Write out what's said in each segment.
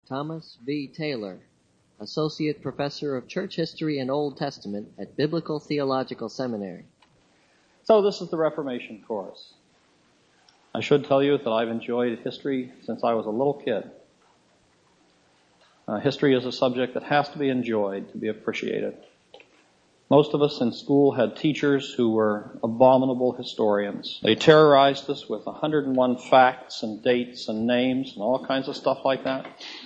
Thomas V. Taylor, Associate Professor of Church History and Old Testament at Biblical Theological Seminary. So this is the Reformation course. I should tell you that I've enjoyed history since I was a little kid. History is a subject that has to be enjoyed to be appreciated. Most of us in school had teachers who were abominable historians. They terrorized us with 101 facts and dates and names and all kinds of stuff like that.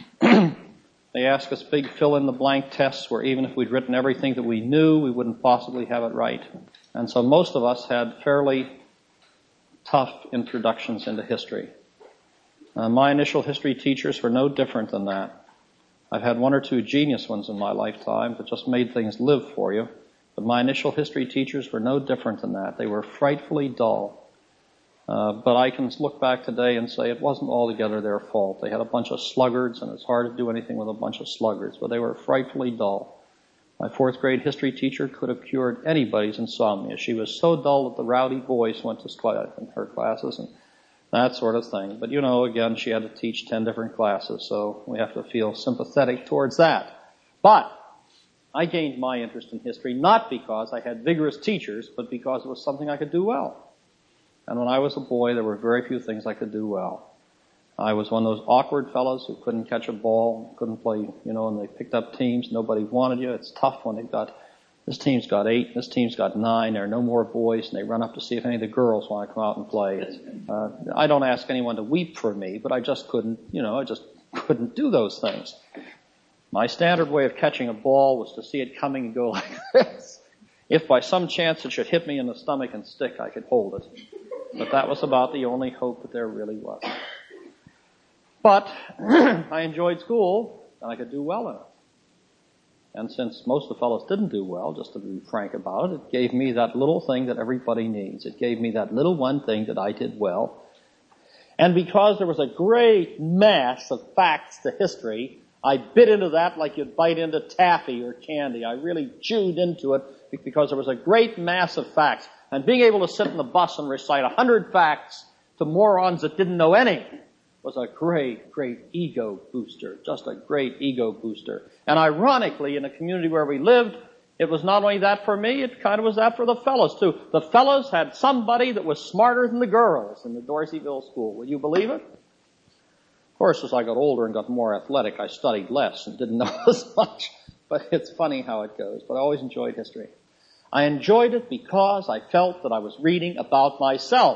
They asked us big fill-in-the-blank tests where even if we'd written everything that we knew, we wouldn't possibly have it right. And so most of us had fairly tough introductions into history. My initial history teachers were no different than that. I've had one or two genius ones in my lifetime that just made things live for you. But my initial history teachers were no different than that. They were frightfully dull. But I can look back today and say it wasn't altogether their fault. They had a bunch of sluggards, and it's hard to do anything with a bunch of sluggards. But they were frightfully dull. My fourth grade history teacher could have cured anybody's insomnia. She was so dull that the rowdy boys went to class in her classes and that sort of thing. But again, she had to teach 10 different classes, so we have to feel sympathetic towards that. But I gained my interest in history not because I had vigorous teachers, but because it was something I could do well. And when I was a boy, there were very few things I could do well. I was one of those awkward fellows who couldn't catch a ball, couldn't play, and they picked up teams. Nobody wanted you. It's tough when this team's got 8, this team's got 9, there are no more boys, and they run up to see if any of the girls want to come out and play. I don't ask anyone to weep for me, but I just couldn't, I just couldn't do those things. My standard way of catching a ball was to see it coming and go like this. If by some chance it should hit me in the stomach and stick, I could hold it. But that was about the only hope that there really was. But I enjoyed school, and I could do well in it. And since most of the fellows didn't do well, just to be frank about it, it gave me that little thing that everybody needs. It gave me that little one thing that I did well. And because there was a great mass of facts to history, I bit into that like you'd bite into taffy or candy. I really chewed into it because there was a great mass of facts. And being able to sit in the bus and recite 100 facts to morons that didn't know any was a great, great ego booster. Just a great ego booster. And ironically, in the community where we lived, it was not only that for me, it kind of was that for the fellows too. The fellows had somebody that was smarter than the girls in the Dorseyville school. Will you believe it? Of course, as I got older and got more athletic, I studied less and didn't know as much. But it's funny how it goes. But I always enjoyed history. I enjoyed it because I felt that I was reading about myself.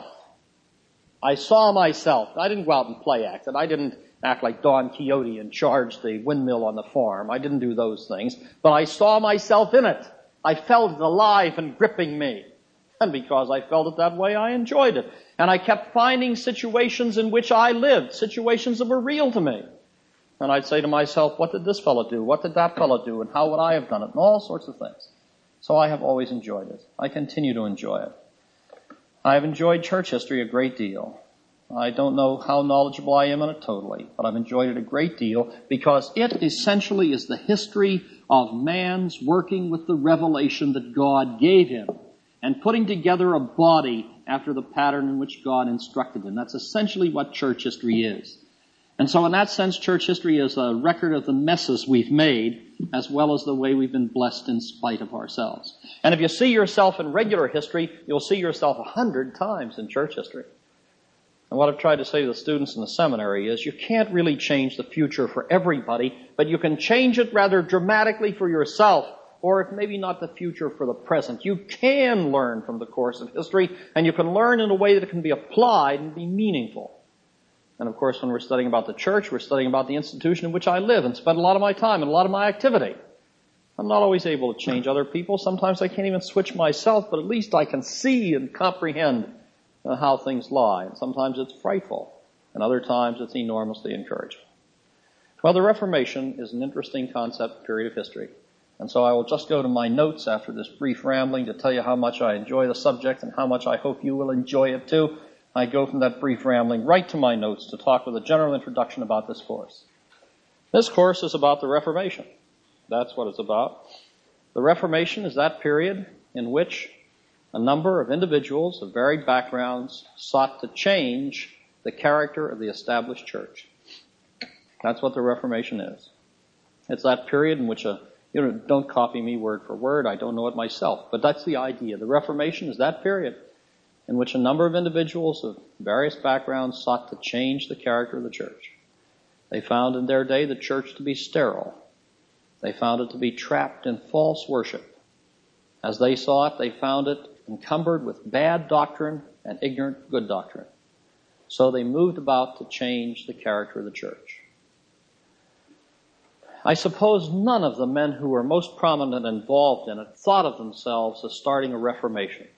I saw myself. I didn't go out and play act. And I didn't act like Don Quixote and charge the windmill on the farm. I didn't do those things. But I saw myself in it. I felt it alive and gripping me. And because I felt it that way, I enjoyed it. And I kept finding situations in which I lived, situations that were real to me. And I'd say to myself, what did this fellow do? What did that fellow do? And how would I have done it? And all sorts of things. So I have always enjoyed it. I continue to enjoy it. I have enjoyed church history a great deal. I don't know how knowledgeable I am in it totally, but I've enjoyed it a great deal because it essentially is the history of man's working with the revelation that God gave him and putting together a body after the pattern in which God instructed him. That's essentially what church history is. And so in that sense, church history is a record of the messes we've made as well as the way we've been blessed in spite of ourselves. And if you see yourself in regular history, you'll see yourself 100 times in church history. And what I've tried to say to the students in the seminary is you can't really change the future for everybody, but you can change it rather dramatically for yourself, or if maybe not the future for the present. You can learn from the course of history, and you can learn in a way that it can be applied and be meaningful. And of course, when we're studying about the church, we're studying about the institution in which I live and spend a lot of my time and a lot of my activity. I'm not always able to change other people. Sometimes I can't even switch myself, but at least I can see and comprehend how things lie. And sometimes it's frightful, and other times it's enormously encouraging. Well, the Reformation is an interesting concept period of history. And so I will just go to my notes after this brief rambling to tell you how much I enjoy the subject and how much I hope you will enjoy it too. I go from that brief rambling right to my notes to talk with a general introduction about this course. This course is about the Reformation. That's what it's about. The Reformation is that period in which a number of individuals of varied backgrounds sought to change the character of the established church. That's what the Reformation is. It's that period in which don't copy me word for word, I don't know it myself, but that's the idea. The Reformation is that period in which a number of individuals of various backgrounds sought to change the character of the church. They found in their day the church to be sterile. They found it to be trapped in false worship. As they saw it, they found it encumbered with bad doctrine and ignorant good doctrine. So they moved about to change the character of the church. I suppose none of the men who were most prominent and involved in it thought of themselves as starting a reformation.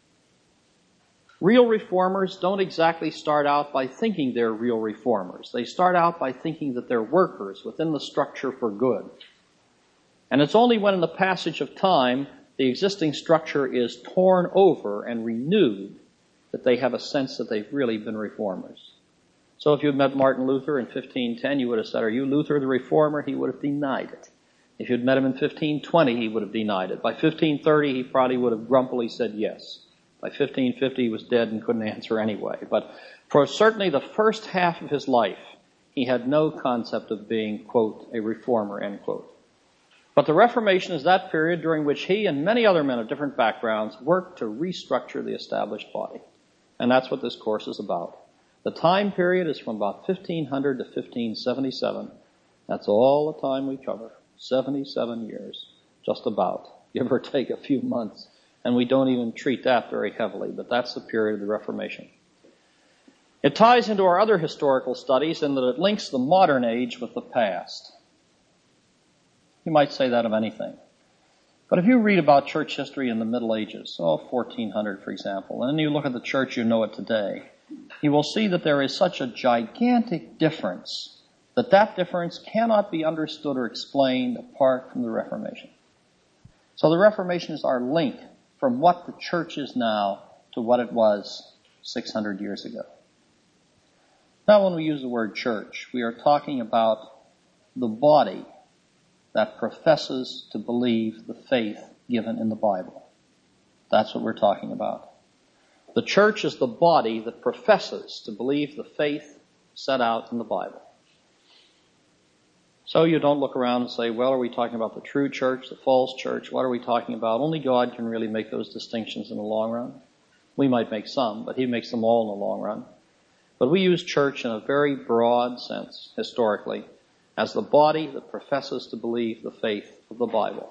Real reformers don't exactly start out by thinking they're real reformers. They start out by thinking that they're workers within the structure for good. And it's only when in the passage of time the existing structure is torn over and renewed that they have a sense that they've really been reformers. So if you'd met Martin Luther in 1510, you would have said, "Are you Luther the reformer?" He would have denied it. If you'd met him in 1520, he would have denied it. By 1530, he probably would have grumpily said yes. By 1550, he was dead and couldn't answer anyway. But for certainly the first half of his life, he had no concept of being, quote, a reformer, end quote. But the Reformation is that period during which he and many other men of different backgrounds worked to restructure the established body. And that's what this course is about. The time period is from about 1500 to 1577. That's all the time we cover. 77 years, just about, give or take a few months. And we don't even treat that very heavily, but that's the period of the Reformation. It ties into our other historical studies in that it links the modern age with the past. You might say that of anything. But if you read about church history in the Middle Ages, 1400 for example, and then you look at the church you know it today, you will see that there is such a gigantic difference that that difference cannot be understood or explained apart from the Reformation. So the Reformation is our link from what the church is now to what it was 600 years ago. Now when we use the word church, we are talking about the body that professes to believe the faith given in the Bible. That's what we're talking about. The church is the body that professes to believe the faith set out in the Bible. So you don't look around and say, well, are we talking about the true church, the false church? What are we talking about? Only God can really make those distinctions in the long run. We might make some, but He makes them all in the long run. But we use church in a very broad sense, historically, as the body that professes to believe the faith of the Bible.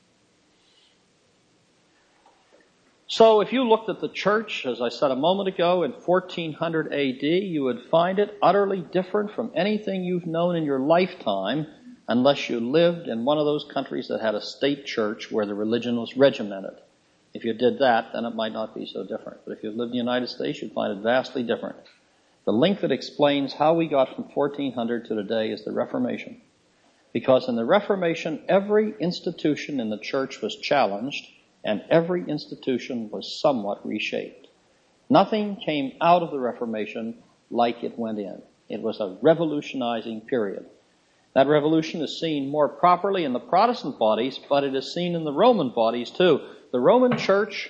So if you looked at the church, as I said a moment ago, in 1400 AD, you would find it utterly different from anything you've known in your lifetime, unless you lived in one of those countries that had a state church where the religion was regimented. If you did that, then it might not be so different. But if you lived in the United States, you'd find it vastly different. The link that explains how we got from 1400 to today is the Reformation. Because in the Reformation, every institution in the church was challenged, and every institution was somewhat reshaped. Nothing came out of the Reformation like it went in. It was a revolutionizing period. That revolution is seen more properly in the Protestant bodies, but it is seen in the Roman bodies too. The Roman Church,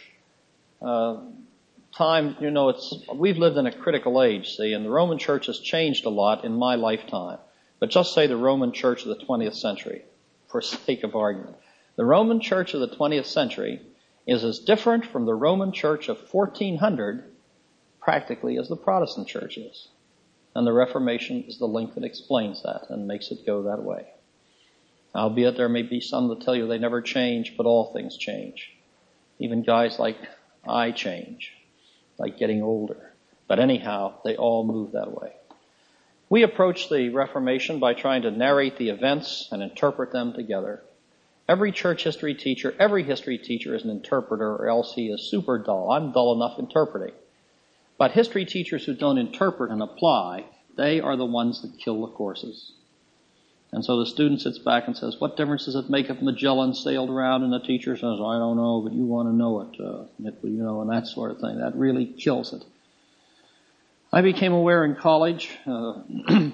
we've lived in a critical age, see, and the Roman Church has changed a lot in my lifetime. But just say the Roman Church of the 20th century, for sake of argument. The Roman Church of the 20th century is as different from the Roman Church of 1400 practically as the Protestant Church is. And the Reformation is the link that explains that and makes it go that way. Albeit there may be some that tell you they never change, but all things change. Even guys like I change, like getting older. But anyhow, they all move that way. We approach the Reformation by trying to narrate the events and interpret them together. Every church history teacher, every history teacher is an interpreter, or else he is super dull. I'm dull enough interpreting. But history teachers who don't interpret and apply, they are the ones that kill the courses. And so the student sits back and says, what difference does it make if Magellan sailed around? And the teacher says, I don't know, but you want to know it, and that sort of thing. That really kills it. I became aware in college that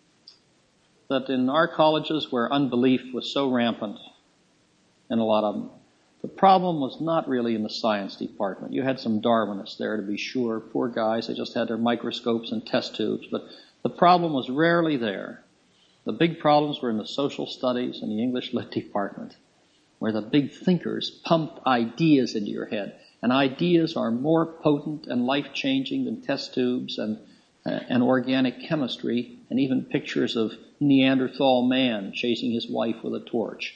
in our colleges where unbelief was so rampant, in a lot of them, the problem was not really in the science department. You had some Darwinists there, to be sure. Poor guys, they just had their microscopes and test tubes. But the problem was rarely there. The big problems were in the social studies and the English lit department, where the big thinkers pumped ideas into your head. And ideas are more potent and life-changing than test tubes and organic chemistry, and even pictures of Neanderthal man chasing his wife with a torch.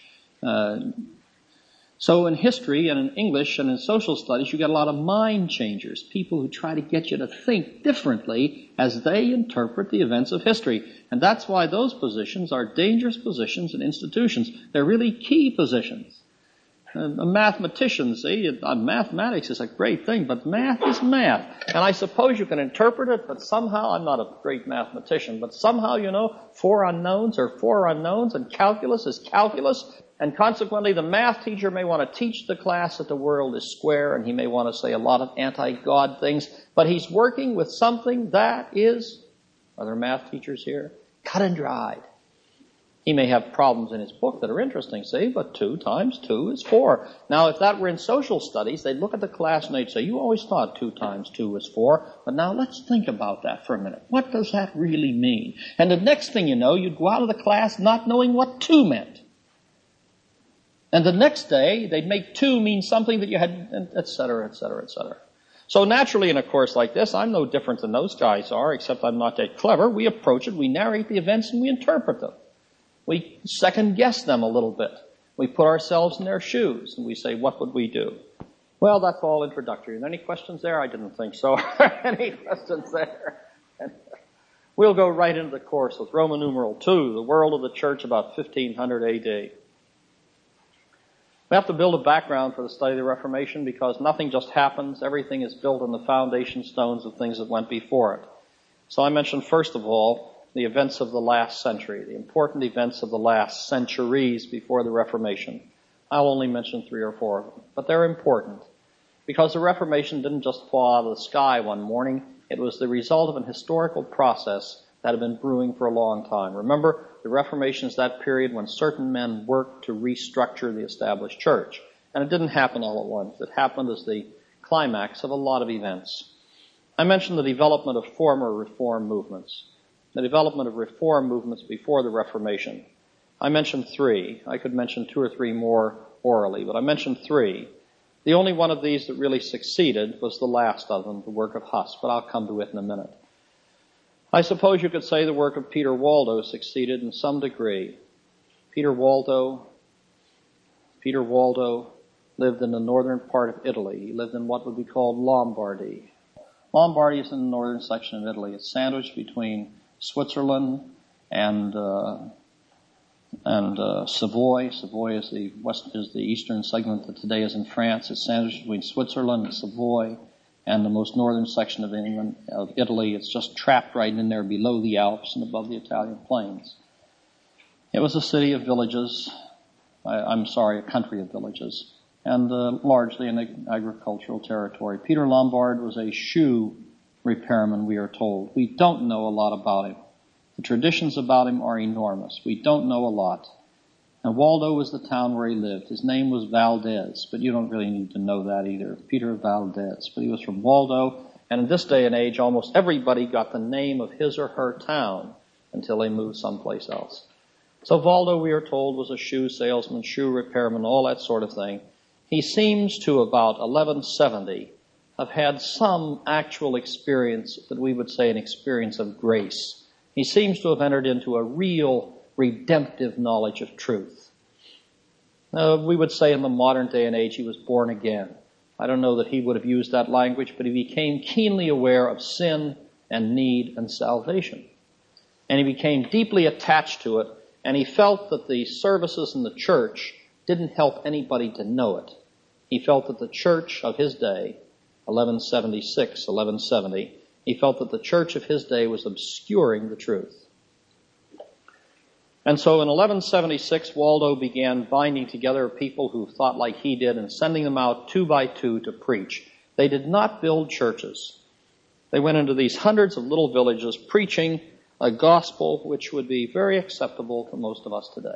So in history and in English and in social studies, you get a lot of mind changers, people who try to get you to think differently as they interpret the events of history. And that's why those positions are dangerous positions in institutions. They're really key positions. A mathematician, see, mathematics is a great thing, but math is math. And I suppose you can interpret it, but somehow, I'm not a great mathematician, but somehow, 4 unknowns are 4 unknowns, and calculus is calculus, and consequently the math teacher may want to teach the class that the world is square, and he may want to say a lot of anti-God things, but he's working with something that is, are there math teachers here? Cut and dried. He may have problems in his book that are interesting, see, but 2 times 2 is 4. Now, if that were in social studies, they'd look at the class and they'd say, you always thought 2 times 2 is 4, but now let's think about that for a minute. What does that really mean? And the next thing you know, you'd go out of the class not knowing what 2 meant. And the next day, they'd make 2 mean something that you had, et cetera, et cetera, et cetera. So naturally, in a course like this, I'm no different than those guys are, except I'm not that clever. We approach it, we narrate the events, and we interpret them. We second-guess them a little bit. We put ourselves in their shoes, and we say, what would we do? Well, that's all introductory. Any questions there? I didn't think so. Any questions there? We'll go right into the course with Roman numeral 2, the world of the church about 1500 A.D. We have to build a background for the study of the Reformation because nothing just happens. Everything is built on the foundation stones of things that went before it. So I mentioned, first of all, the events of the last century, the important events of the last centuries before the Reformation. I'll only mention 3 or 4 of them, but they're important because the Reformation didn't just fall out of the sky one morning. It was the result of an historical process that had been brewing for a long time. Remember, the Reformation is that period when certain men worked to restructure the established church. And it didn't happen all at once. It happened as the climax of a lot of events. I mentioned the development of former reform movements. The development of reform movements before the Reformation. I mentioned 3. I could mention 2 or 3 more orally, but I mentioned 3. The only one of these that really succeeded was the last of them, the work of Huss, but I'll come to it in a minute. I suppose you could say the work of Peter Waldo succeeded in some degree. Peter Waldo lived in the northern part of Italy. He lived in what would be called Lombardy. Lombardy is in the northern section of Italy. It's sandwiched between Switzerland and Savoy. Savoy is the eastern segment that today is in France. It's sandwiched between Switzerland and Savoy and the most northern section of Italy. It's just trapped right in there below the Alps and above the Italian plains. It was a city of villages. A country of villages, and largely an agricultural territory. Peter Lombard was a shoe repairman, we are told. We don't know a lot about him. The traditions about him are enormous. We don't know a lot. And Waldo was the town where he lived. His name was Valdez, but you don't really need to know that either. Peter Valdez. But he was from Waldo, and in this day and age, almost everybody got the name of his or her town until they moved someplace else. So Waldo, we are told, was a shoe salesman, shoe repairman, all that sort of thing. He seems to about 1170 have had some actual experience that we would say an experience of grace. He seems to have entered into a real redemptive knowledge of truth. We would say in the modern day and age he was born again. I don't know that he would have used that language, but he became keenly aware of sin and need and salvation. And he became deeply attached to it, and he felt that the services in the church didn't help anybody to know it. He felt that the church of his day, 1170, he felt that the church of his day was obscuring the truth. And so in 1176, Waldo began binding together people who thought like he did and sending them out 2 by 2 to preach. They did not build churches. They went into these hundreds of little villages preaching a gospel which would be very acceptable to most of us today.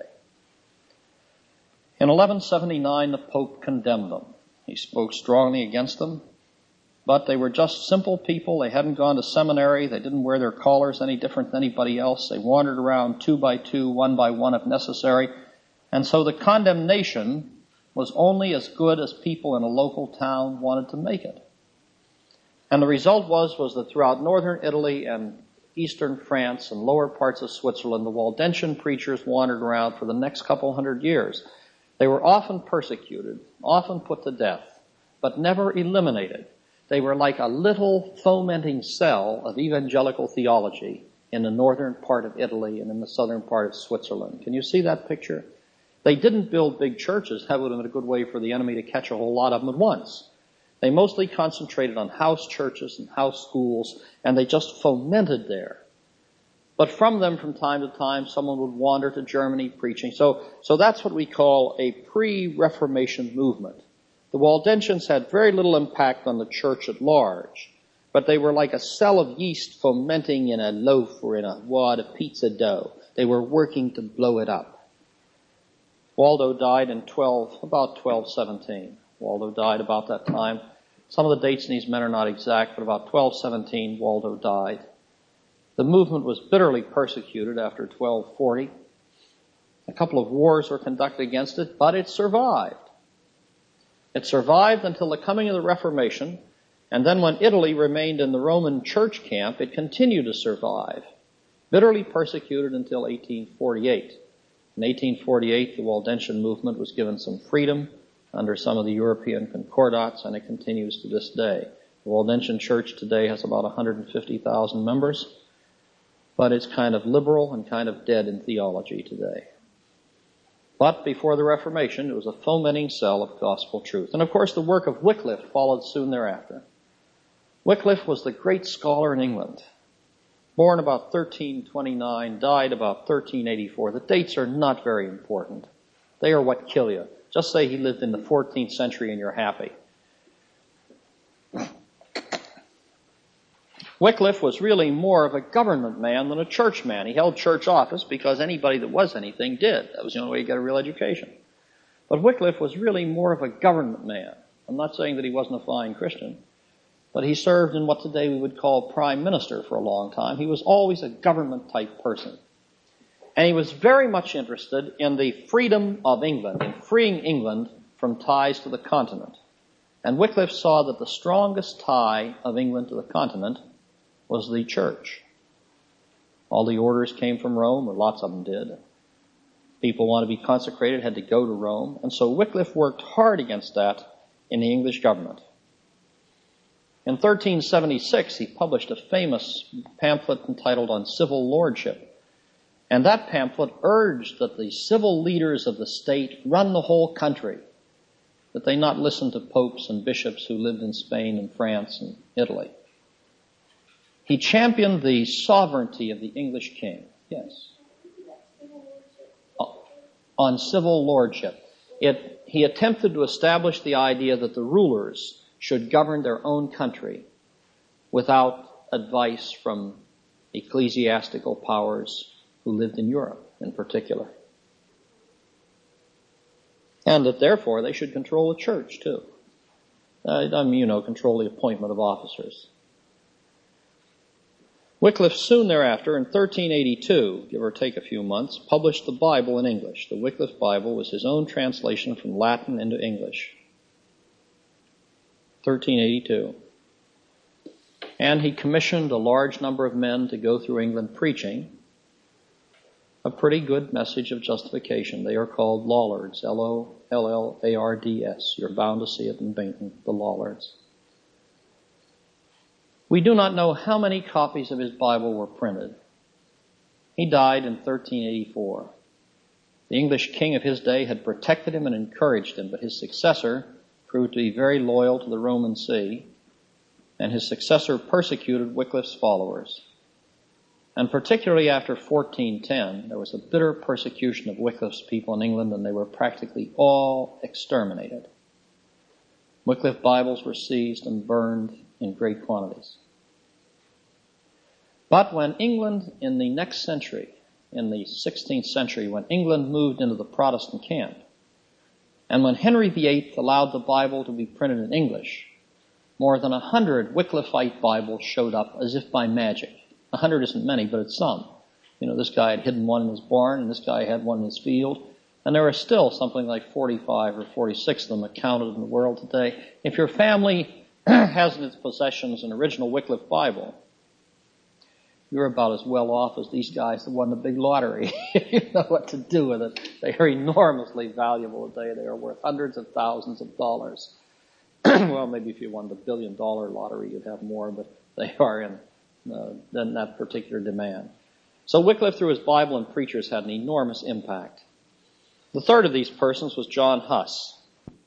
In 1179, the Pope condemned them. He spoke strongly against them. but they were just simple people. They hadn't gone to seminary. They didn't wear their collars any different than anybody else. They wandered around 2 by 2, 1 by 1 if necessary. And so the condemnation was only as good as people in a local town wanted to make it. And the result was that throughout northern Italy and eastern France and lower parts of Switzerland, the Waldensian preachers wandered around for the next couple hundred years. They were often persecuted, often put to death, but never eliminated. They were like a little fomenting cell of evangelical theology in the northern part of Italy and in the southern part of Switzerland. Can you see that picture? They didn't build big churches. That would have been a good way for the enemy to catch a whole lot of them at once. They mostly concentrated on house churches and house schools, and they just fomented there. But from them, from time to time, someone would wander to Germany preaching. So that's what we call a pre-Reformation movement. The Waldensians had very little impact on the church at large, but they were like a cell of yeast fomenting in a loaf or in a wad of pizza dough. They were working to blow it up. Waldo died in about 1217. Waldo died about that time. Some of the dates in these men are not exact, but about 1217, Waldo died. The movement was bitterly persecuted after 1240. A couple of wars were conducted against it, but it survived. It survived until the coming of the Reformation, and then when Italy remained in the Roman church camp, it continued to survive, bitterly persecuted until 1848. In 1848, the Waldensian movement was given some freedom under some of the European concordats, and it continues to this day. The Waldensian Church today has about 150,000 members, but it's kind of liberal and kind of dead in theology today. But before the Reformation, it was a fomenting cell of gospel truth. And of course, the work of Wycliffe followed soon thereafter. Wycliffe was the great scholar in England. Born about 1329, died about 1384. The dates are not very important. They are what kill you. Just say he lived in the 14th century and you're happy. Wycliffe was really more of a government man than a church man. He held church office because anybody that was anything did. That was the only way you got a real education. But Wycliffe was really more of a government man. I'm not saying that he wasn't a fine Christian, but he served in what today we would call prime minister for a long time. He was always a government type person. And he was very much interested in the freedom of England, in freeing England from ties to the continent. And Wycliffe saw that the strongest tie of England to the continent was the church. All the orders came from Rome, or lots of them did. People want to be consecrated, had to go to Rome. And so Wycliffe worked hard against that in the English government. In 1376, he published a famous pamphlet entitled On Civil Lordship. And that pamphlet urged that the civil leaders of the state run the whole country, that they not listen to popes and bishops who lived in Spain and France and Italy. He championed the sovereignty of the English king. Yes. On civil lordship. He attempted to establish the idea that the rulers should govern their own country without advice from ecclesiastical powers who lived in Europe in particular. And that therefore they should control the church too. Control the appointment of officers. Wycliffe soon thereafter, in 1382, give or take a few months, published the Bible in English. The Wycliffe Bible was his own translation from Latin into English. 1382. And he commissioned a large number of men to go through England preaching a pretty good message of justification. They are called Lollards, Lollards. You're bound to see it in Bainton, the Lollards. We do not know how many copies of his Bible were printed. He died in 1384. The English king of his day had protected him and encouraged him, but his successor proved to be very loyal to the Roman See, and his successor persecuted Wycliffe's followers. And particularly after 1410, there was a bitter persecution of Wycliffe's people in England, and they were practically all exterminated. Wycliffe Bibles were seized and burned in great quantities. But when England, in the next century, in the 16th century, when England moved into the Protestant camp, and when Henry VIII allowed the Bible to be printed in English, more than 100 Wycliffite Bibles showed up as if by magic. 100 isn't many, but it's some. This guy had hidden one in his barn, and this guy had one in his field. And there are still something like 45 or 46 of them accounted in the world today. If your family has in its possessions an original Wycliffe Bible, you're about as well off as these guys that won the big lottery. You know what to do with it. They are enormously valuable today. They are worth hundreds of thousands of dollars. Well, maybe if you won the $1 billion lottery, you'd have more, but they are in that particular demand. So Wycliffe, through his Bible and preachers, had an enormous impact. The third of these persons was John Huss.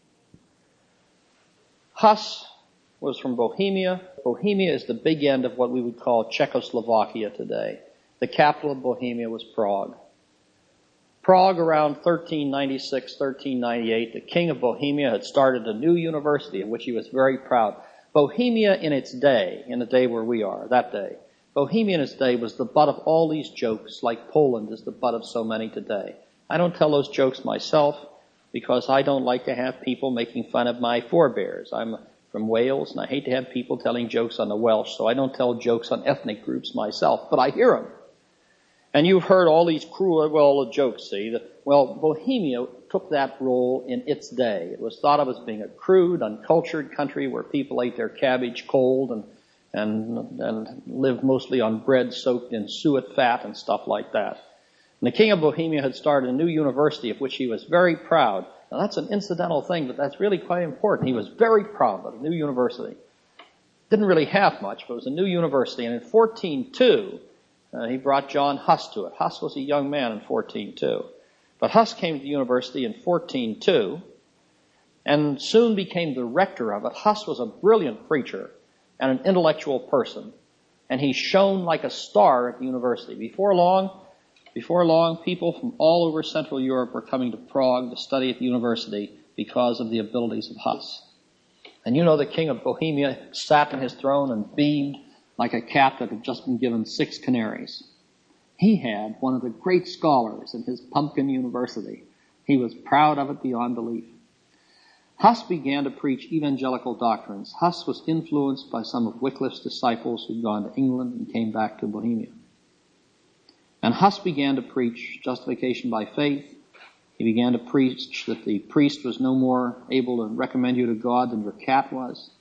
Huss was from Bohemia. Bohemia is the big end of what we would call Czechoslovakia today. The capital of Bohemia was Prague. Prague, around 1396, 1398, the king of Bohemia had started a new university of which he was very proud. Bohemia in its day, in the day where we are, that day, Bohemia in its day was the butt of all these jokes, like Poland is the butt of so many today. I don't tell those jokes myself because I don't like to have people making fun of my forebears. I'm from Wales, and I hate to have people telling jokes on the Welsh, so I don't tell jokes on ethnic groups myself, but I hear them. And you've heard all these cruel jokes, see? Bohemia took that role in its day. It was thought of as being a crude, uncultured country where people ate their cabbage cold and lived mostly on bread soaked in suet fat and stuff like that. And the king of Bohemia had started a new university of which he was very proud. Now that's an incidental thing, but that's really quite important. He was very proud of a new university. Didn't really have much, but it was a new university. And in 1402, he brought John Huss to it. Huss was a young man in 1402. But Huss came to the university in 1402 and soon became the rector of it. Huss was a brilliant preacher and an intellectual person, and he shone like a star at the university. Before long, people from all over Central Europe were coming to Prague to study at the university because of the abilities of Huss. And the king of Bohemia sat on his throne and beamed like a cat that had just been given 6 canaries. He had one of the great scholars in his pumpkin university. He was proud of it beyond belief. Huss began to preach evangelical doctrines. Huss was influenced by some of Wycliffe's disciples who'd gone to England and came back to Bohemia. And Huss began to preach justification by faith. He began to preach that the priest was no more able to recommend you to God than your cat was.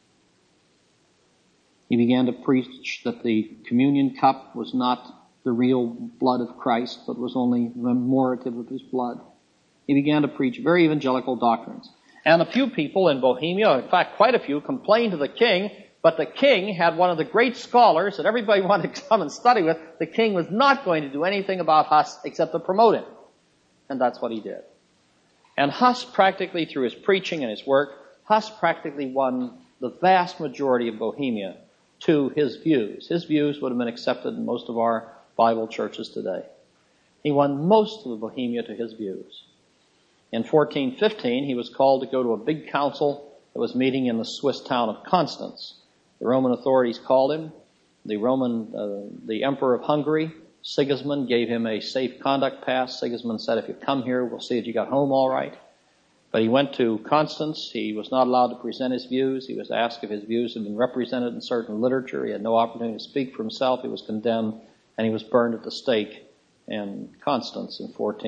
He began to preach that the communion cup was not the real blood of Christ, but was only the memorative of his blood. He began to preach very evangelical doctrines. And a few people in Bohemia, in fact quite a few, complained to the king, but the king had one of the great scholars that everybody wanted to come and study with. The king was not going to do anything about Huss except to promote him. And that's what he did. And Huss practically, through his preaching and his work, Huss practically won the vast majority of Bohemia to his views. His views would have been accepted in most of our Bible churches today. He won most of the Bohemia to his views. In 1415, he was called to go to a big council that was meeting in the Swiss town of Constance. The Roman authorities called him. The Emperor of Hungary, Sigismund, gave him a safe conduct pass. Sigismund said, if you come here, we'll see that you got home all right. But he went to Constance. He was not allowed to present his views. He was asked if his views had been represented in certain literature. He had no opportunity to speak for himself. He was condemned, and he was burned at the stake in Constance in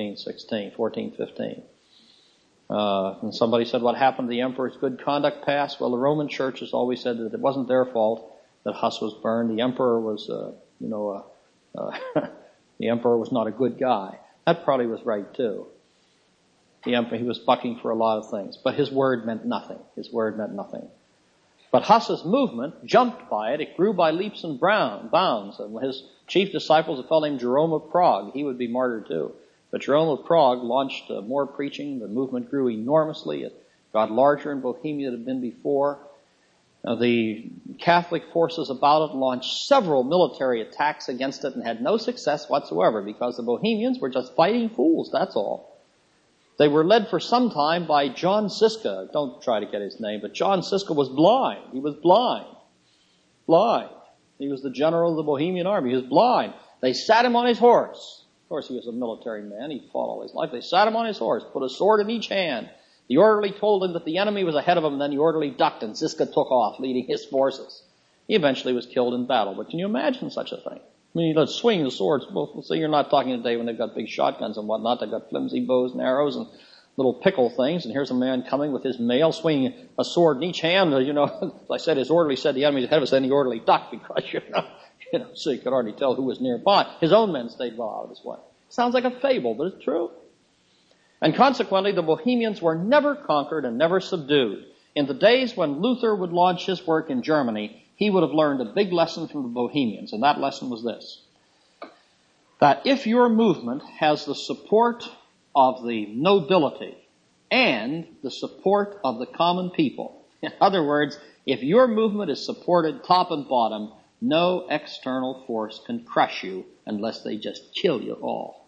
1415. And somebody said, what happened to the emperor's good conduct pass? Well, the Roman Church has always said that it wasn't their fault that Huss was burned. The emperor was, the emperor was not a good guy. That probably was right too. The emperor, he was bucking for a lot of things, but his word meant nothing. His word meant nothing. But Huss's movement jumped by it. It grew by leaps and bounds. And his chief disciples, a fellow named Jerome of Prague, he would be martyred too. But Jerome of Prague launched more preaching. The movement grew enormously. It got larger in Bohemia than it had been before. The Catholic forces about it launched several military attacks against it and had no success whatsoever because the Bohemians were just fighting fools, that's all. They were led for some time by John Siska. Don't try to get his name, but John Siska was blind. He was blind. Blind. He was the general of the Bohemian army. He was blind. They sat him on his horse. Of course, he was a military man. He fought all his life. They sat him on his horse, put a sword in each hand. The orderly told him that the enemy was ahead of him, and then the orderly ducked, and Ziska took off, leading his forces. He eventually was killed in battle. But can you imagine such a thing? I mean, let's swing the swords. Well, so you're not talking today when they've got big shotguns and whatnot. They've got flimsy bows and arrows and little pickle things. And here's a man coming with his mail, swinging a sword in each hand. As I said, his orderly said the enemy's ahead of us, and the orderly ducked because, so you could already tell who was nearby. His own men stayed well out of his way. Sounds like a fable, but it's true. And consequently, the Bohemians were never conquered and never subdued. In the days when Luther would launch his work in Germany, he would have learned a big lesson from the Bohemians, and that lesson was this: that if your movement has the support of the nobility and the support of the common people, in other words, if your movement is supported top and bottom, no external force can crush you unless they just kill you all.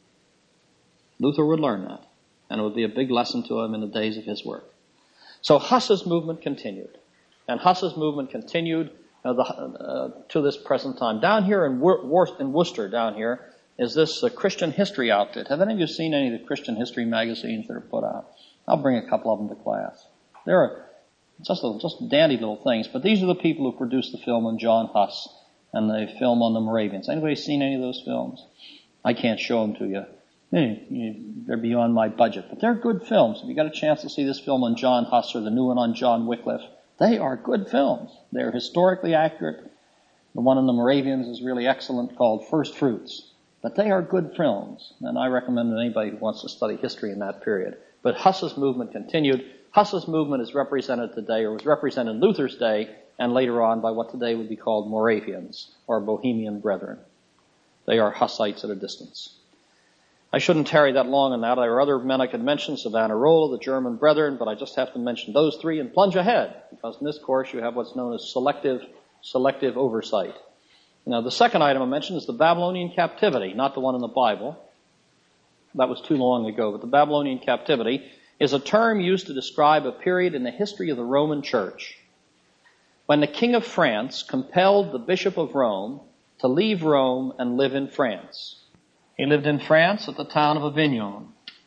Luther would learn that, and it would be a big lesson to him in the days of his work. So Hus's movement continued. And Hus's movement continued to this present time. Down here in Worcester, down here, is this Christian history outfit. Have any of you seen any of the Christian history magazines that are put out? I'll bring a couple of them to class. They're just dandy little things. But these are the people who produced the film on John Huss and the film on the Moravians. Anybody seen any of those films? I can't show them to you. They're beyond my budget. But they're good films. If you got a chance to see this film on John Huss or the new one on John Wycliffe, they are good films. They're historically accurate. The one on the Moravians is really excellent, called First Fruits. But they are good films, and I recommend that anybody who wants to study history in that period. But Hus's movement continued. Hus's movement is represented today, or was represented in Luther's day, and later on by what today would be called Moravians, or Bohemian Brethren. They are Hussites at a distance. I shouldn't tarry that long on that. There are other men I could mention, Savonarola, the German Brethren, but I just have to mention those three and plunge ahead, because in this course you have what's known as selective oversight. Now, the second item I mentioned is the Babylonian captivity, not the one in the Bible. That was too long ago, but the Babylonian captivity is a term used to describe a period in the history of the Roman Church when the King of France compelled the Bishop of Rome to leave Rome and live in France. He lived in France at the town of Avignon.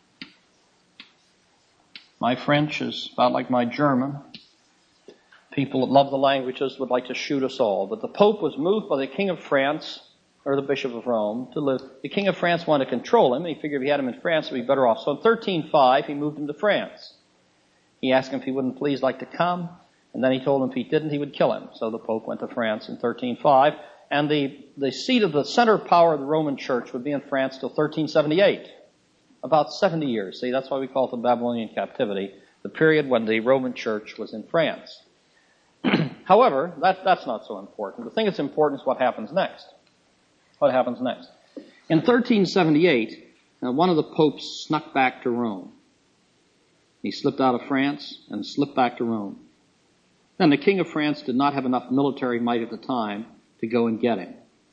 My French is about like my German. People that love the languages would like to shoot us all. But the Pope was moved by the King of France, or the Bishop of Rome, to live. The King of France wanted to control him. He figured if he had him in France, he'd be better off. So in 1305, he moved him to France. He asked him if he wouldn't please like to come, and then he told him if he didn't, he would kill him. So the Pope went to France in 1305. And the seat of the center power of the Roman Church would be in France till 1378. About 70 years. See, that's why we call it the Babylonian captivity, the period when the Roman Church was in France. However, that's not so important. The thing that's important is what happens next. What happens next? In 1378, one of the popes snuck back to Rome. He slipped out of France and slipped back to Rome. Then the King of France did not have enough military might at the time to go and get him.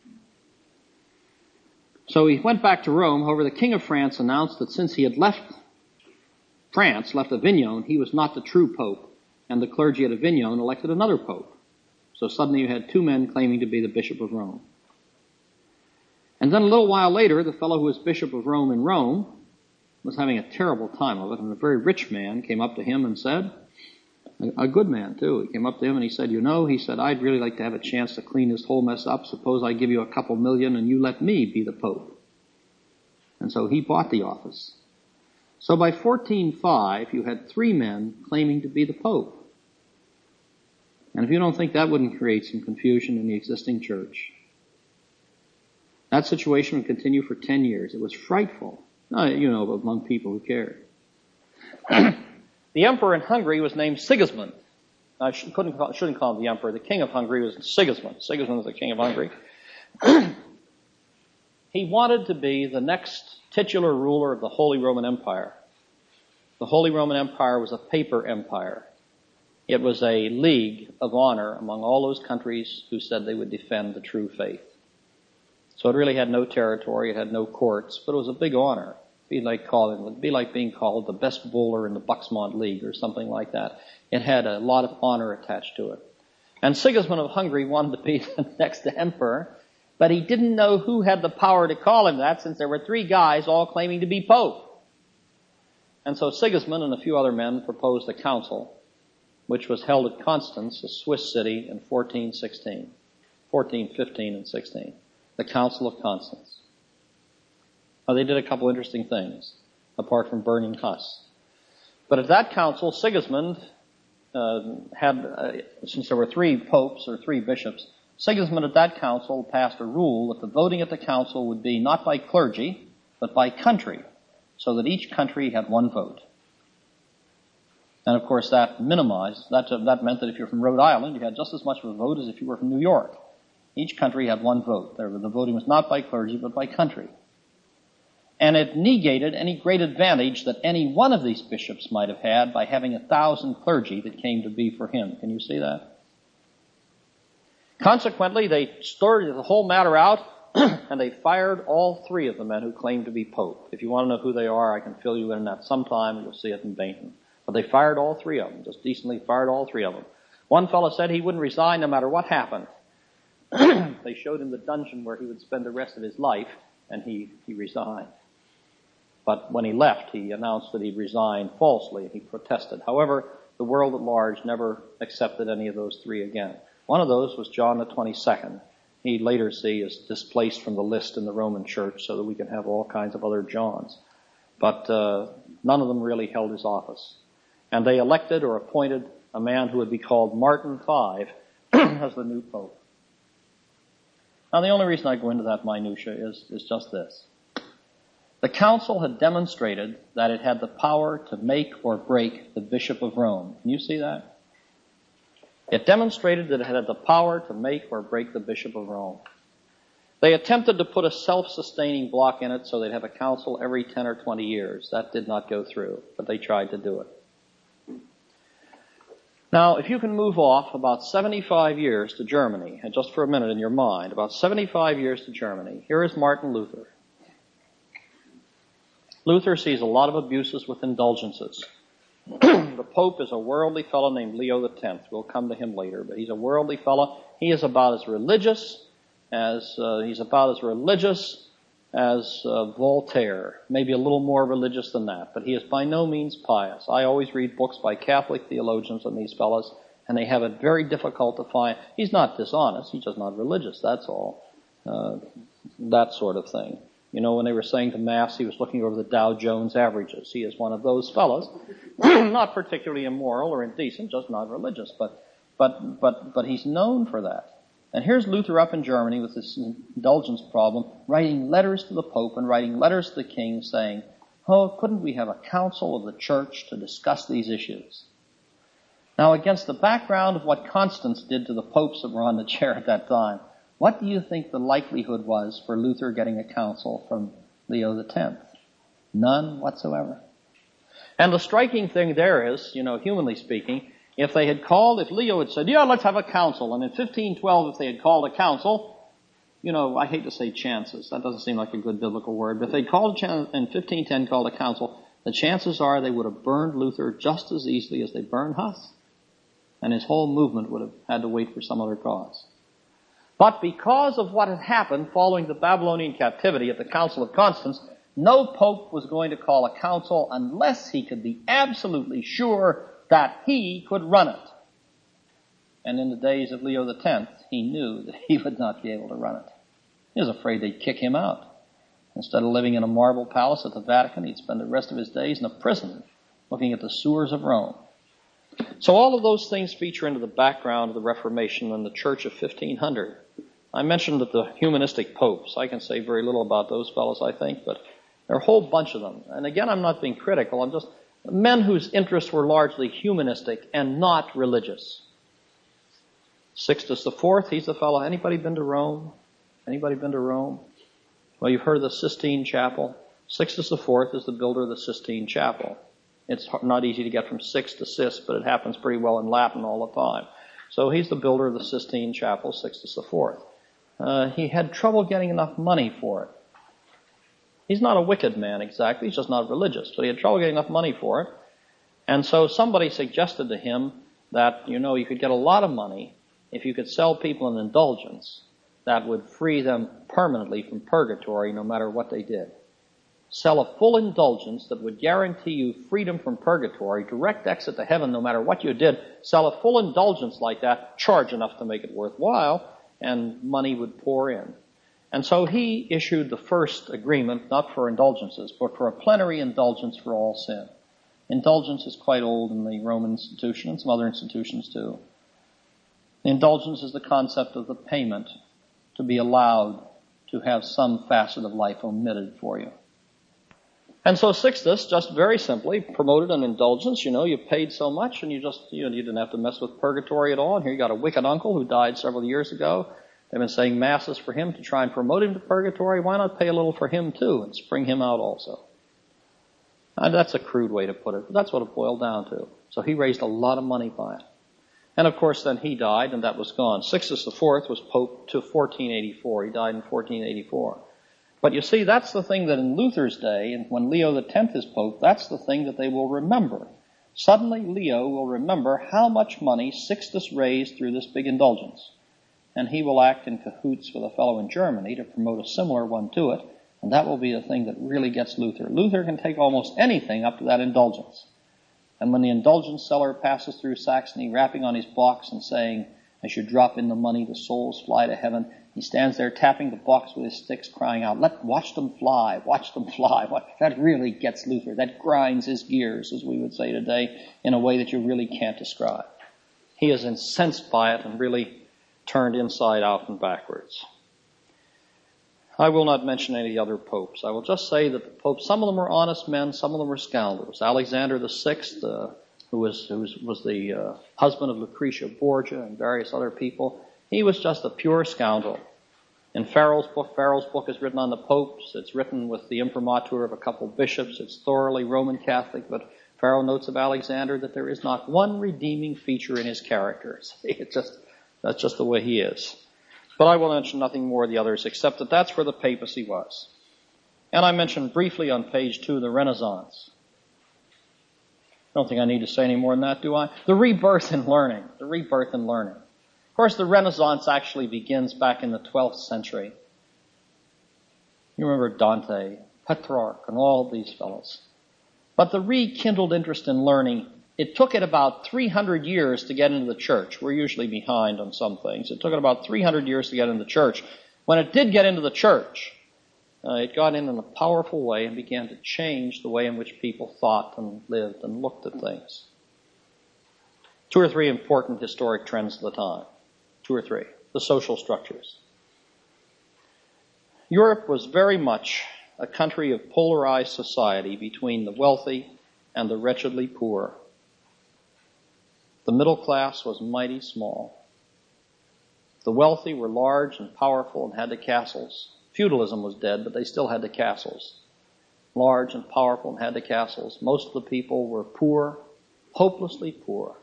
So he went back to Rome. However, the King of France announced that since he had left Avignon, he was not the true pope, and the clergy at Avignon elected another pope. So suddenly you had two men claiming to be the Bishop of Rome. And then a little while later, the fellow who was Bishop of Rome in Rome was having a terrible time of it, and a very rich man came up to him and said, a good man too, he came up to him and he said, I'd really like to have a chance to clean this whole mess up. Suppose I give you a couple million and you let me be the Pope. And so he bought the office. So by 1405, you had three men claiming to be the Pope. And if you don't think that wouldn't create some confusion in the existing church, that situation would continue for 10 years. It was frightful, among people who cared. The emperor in Hungary was named Sigismund. I shouldn't call him the emperor. The king of Hungary was Sigismund. Sigismund was the king of Hungary. He wanted to be the next titular ruler of the Holy Roman Empire. The Holy Roman Empire was a paper empire. It was a league of honor among all those countries who said they would defend the true faith. So it really had no territory, it had no courts, but it was a big honor. It would be like being called the best bowler in the Bucksmont League or something like that. It had a lot of honor attached to it. And Sigismund of Hungary wanted to be the next emperor, but he didn't know who had the power to call him that, since there were three guys all claiming to be pope. And so Sigismund and a few other men proposed a council, which was held at Constance, a Swiss city, in 1415 and 16. The Council of Constance. Now, they did a couple interesting things, apart from burning Huss. But at that council, Sigismund since there were three popes or three bishops, Sigismund at that council passed a rule that the voting at the council would be not by clergy, but by country, so that each country had one vote. And of course that meant that if you're from Rhode Island, you had just as much of a vote as if you were from New York. Each country had one vote. The voting was not by clergy, but by country. And it negated any great advantage that any one of these bishops might have had by having 1,000 clergy that came to be for him. Can you see that? Consequently, they sorted the whole matter out, and they fired all three of the men who claimed to be pope. If you want to know who they are, I can fill you in that sometime. You'll see it in Bainton. But they fired all three of them, just decently fired all three of them. One fellow said he wouldn't resign no matter what happened. They showed him the dungeon where he would spend the rest of his life, and he resigned. But when he left, he announced that he'd resigned falsely. He protested. However, the world at large never accepted any of those three again. One of those was John the 22nd. He later is displaced from the list in the Roman Church so that we can have all kinds of other Johns. But none of them really held his office. And they elected or appointed a man who would be called Martin V as the new pope. Now, the only reason I go into that minutia is just this. The council had demonstrated that it had the power to make or break the Bishop of Rome. Can you see that? It demonstrated that it had the power to make or break the Bishop of Rome. They attempted to put a self-sustaining block in it so they'd have a council every 10 or 20 years. That did not go through, but they tried to do it. Now, if you can move off about 75 years to Germany, and just for a minute in your mind, about 75 years to Germany, here is Martin Luther. Luther sees a lot of abuses with indulgences. The Pope is a worldly fellow named Leo X. We'll come to him later, but he's a worldly fellow. He is about as religious as Voltaire, maybe a little more religious than that, but he is by no means pious. I always read books by Catholic theologians on these fellows, and they have it very difficult to find. He's not dishonest, he's just not religious, that's all. That sort of thing. You know, when they were saying to Mass, he was looking over the Dow Jones averages. He is one of those fellows, not particularly immoral or indecent, just not religious, but he's known for that. And here's Luther up in Germany with this indulgence problem, writing letters to the Pope and writing letters to the King saying, oh, couldn't we have a council of the church to discuss these issues? Now, against the background of what Constance did to the popes that were on the chair at that time, what do you think the likelihood was for Luther getting a counsel from Leo X? None whatsoever. And the striking thing there is, humanly speaking, if Leo had said, yeah, let's have a council, and in 1512 if they had called a council, I hate to say chances, that doesn't seem like a good biblical word, but if they'd called in 1510 called a council, the chances are they would have burned Luther just as easily as they burned Huss. And his whole movement would have had to wait for some other cause. But because of what had happened following the Babylonian captivity at the Council of Constance, no pope was going to call a council unless he could be absolutely sure that he could run it. And in the days of Leo X, he knew that he would not be able to run it. He was afraid they'd kick him out. Instead of living in a marble palace at the Vatican, he'd spend the rest of his days in a prison looking at the sewers of Rome. So all of those things feature into the background of the Reformation and the Church of 1500. I mentioned that the humanistic popes, I can say very little about those fellows, I think, but there are a whole bunch of them. And again, I'm not being critical, I'm just men whose interests were largely humanistic and not religious. Sixtus IV, he's the fellow. Anybody been to Rome? Well, you've heard of the Sistine Chapel. Sixtus IV is the builder of the Sistine Chapel. It's not easy to get from Six to Sis, but it happens pretty well in Latin all the time. So he's the builder of the Sistine Chapel, Sixtus IV. He had trouble getting enough money for it. He's not a wicked man exactly, he's just not religious, but he had trouble getting enough money for it. And so somebody suggested to him that, you could get a lot of money if you could sell people an indulgence that would free them permanently from purgatory no matter what they did. sell a full indulgence that would guarantee you freedom from purgatory, direct exit to heaven no matter what you did, sell a full indulgence like that, charge enough to make it worthwhile, and money would pour in. And so he issued the first agreement, not for indulgences, but for a plenary indulgence for all sin. Indulgence is quite old in the Roman institution and some other institutions too. The indulgence is the concept of the payment to be allowed to have some facet of life omitted for you. And so Sixtus just very simply promoted an indulgence. You paid so much and you didn't have to mess with purgatory at all. And here you got a wicked uncle who died several years ago. They've been saying masses for him to try and promote him to purgatory. Why not pay a little for him too and spring him out also? And that's a crude way to put it, but that's what it boiled down to. So he raised a lot of money by it. And of course then he died and that was gone. Sixtus IV was Pope to 1484. He died in 1484. But you see, that's the thing that in Luther's day, and when Leo X is Pope, that's the thing that they will remember. Suddenly Leo will remember how much money Sixtus raised through this big indulgence. And he will act in cahoots with a fellow in Germany to promote a similar one to it, and that will be the thing that really gets Luther. Luther can take almost anything up to that indulgence. And when the indulgence seller passes through Saxony, rapping on his box and saying, as you drop in the money, the souls fly to heaven, he stands there tapping the box with his sticks, crying out, watch them fly, watch them fly. That really gets Luther. That grinds his gears, as we would say today, in a way that you really can't describe. He is incensed by it and really turned inside out and backwards. I will not mention any other popes. I will just say that the popes, some of them were honest men, some of them were scoundrels. Alexander VI, who was the husband of Lucretia Borgia and various other people, he was just a pure scoundrel. In Farrell's book is written on the popes. It's written with the imprimatur of a couple bishops. It's thoroughly Roman Catholic, but Farrell notes of Alexander that there is not one redeeming feature in his character. That's just the way he is. But I will mention nothing more of the others except that that's where the papacy was. And I mentioned briefly on page 2 the Renaissance. I don't think I need to say any more than that, do I? The rebirth in learning. Of course, the Renaissance actually begins back in the 12th century. You remember Dante, Petrarch, and all these fellows. But the rekindled interest in learning, it took it about 300 years to get into the church. We're usually behind on some things. It took it about 300 years to get into the church. When it did get into the church, it got in a powerful way and began to change the way in which people thought and lived and looked at things. 2 or 3 important historic trends of the time. 2 or 3. The social structures. Europe was very much a country of polarized society between the wealthy and the wretchedly poor. The middle class was mighty small. The wealthy were large and powerful and had the castles. Feudalism was dead, but they still had the castles. Large and powerful and had the castles. Most of the people were poor, hopelessly poor.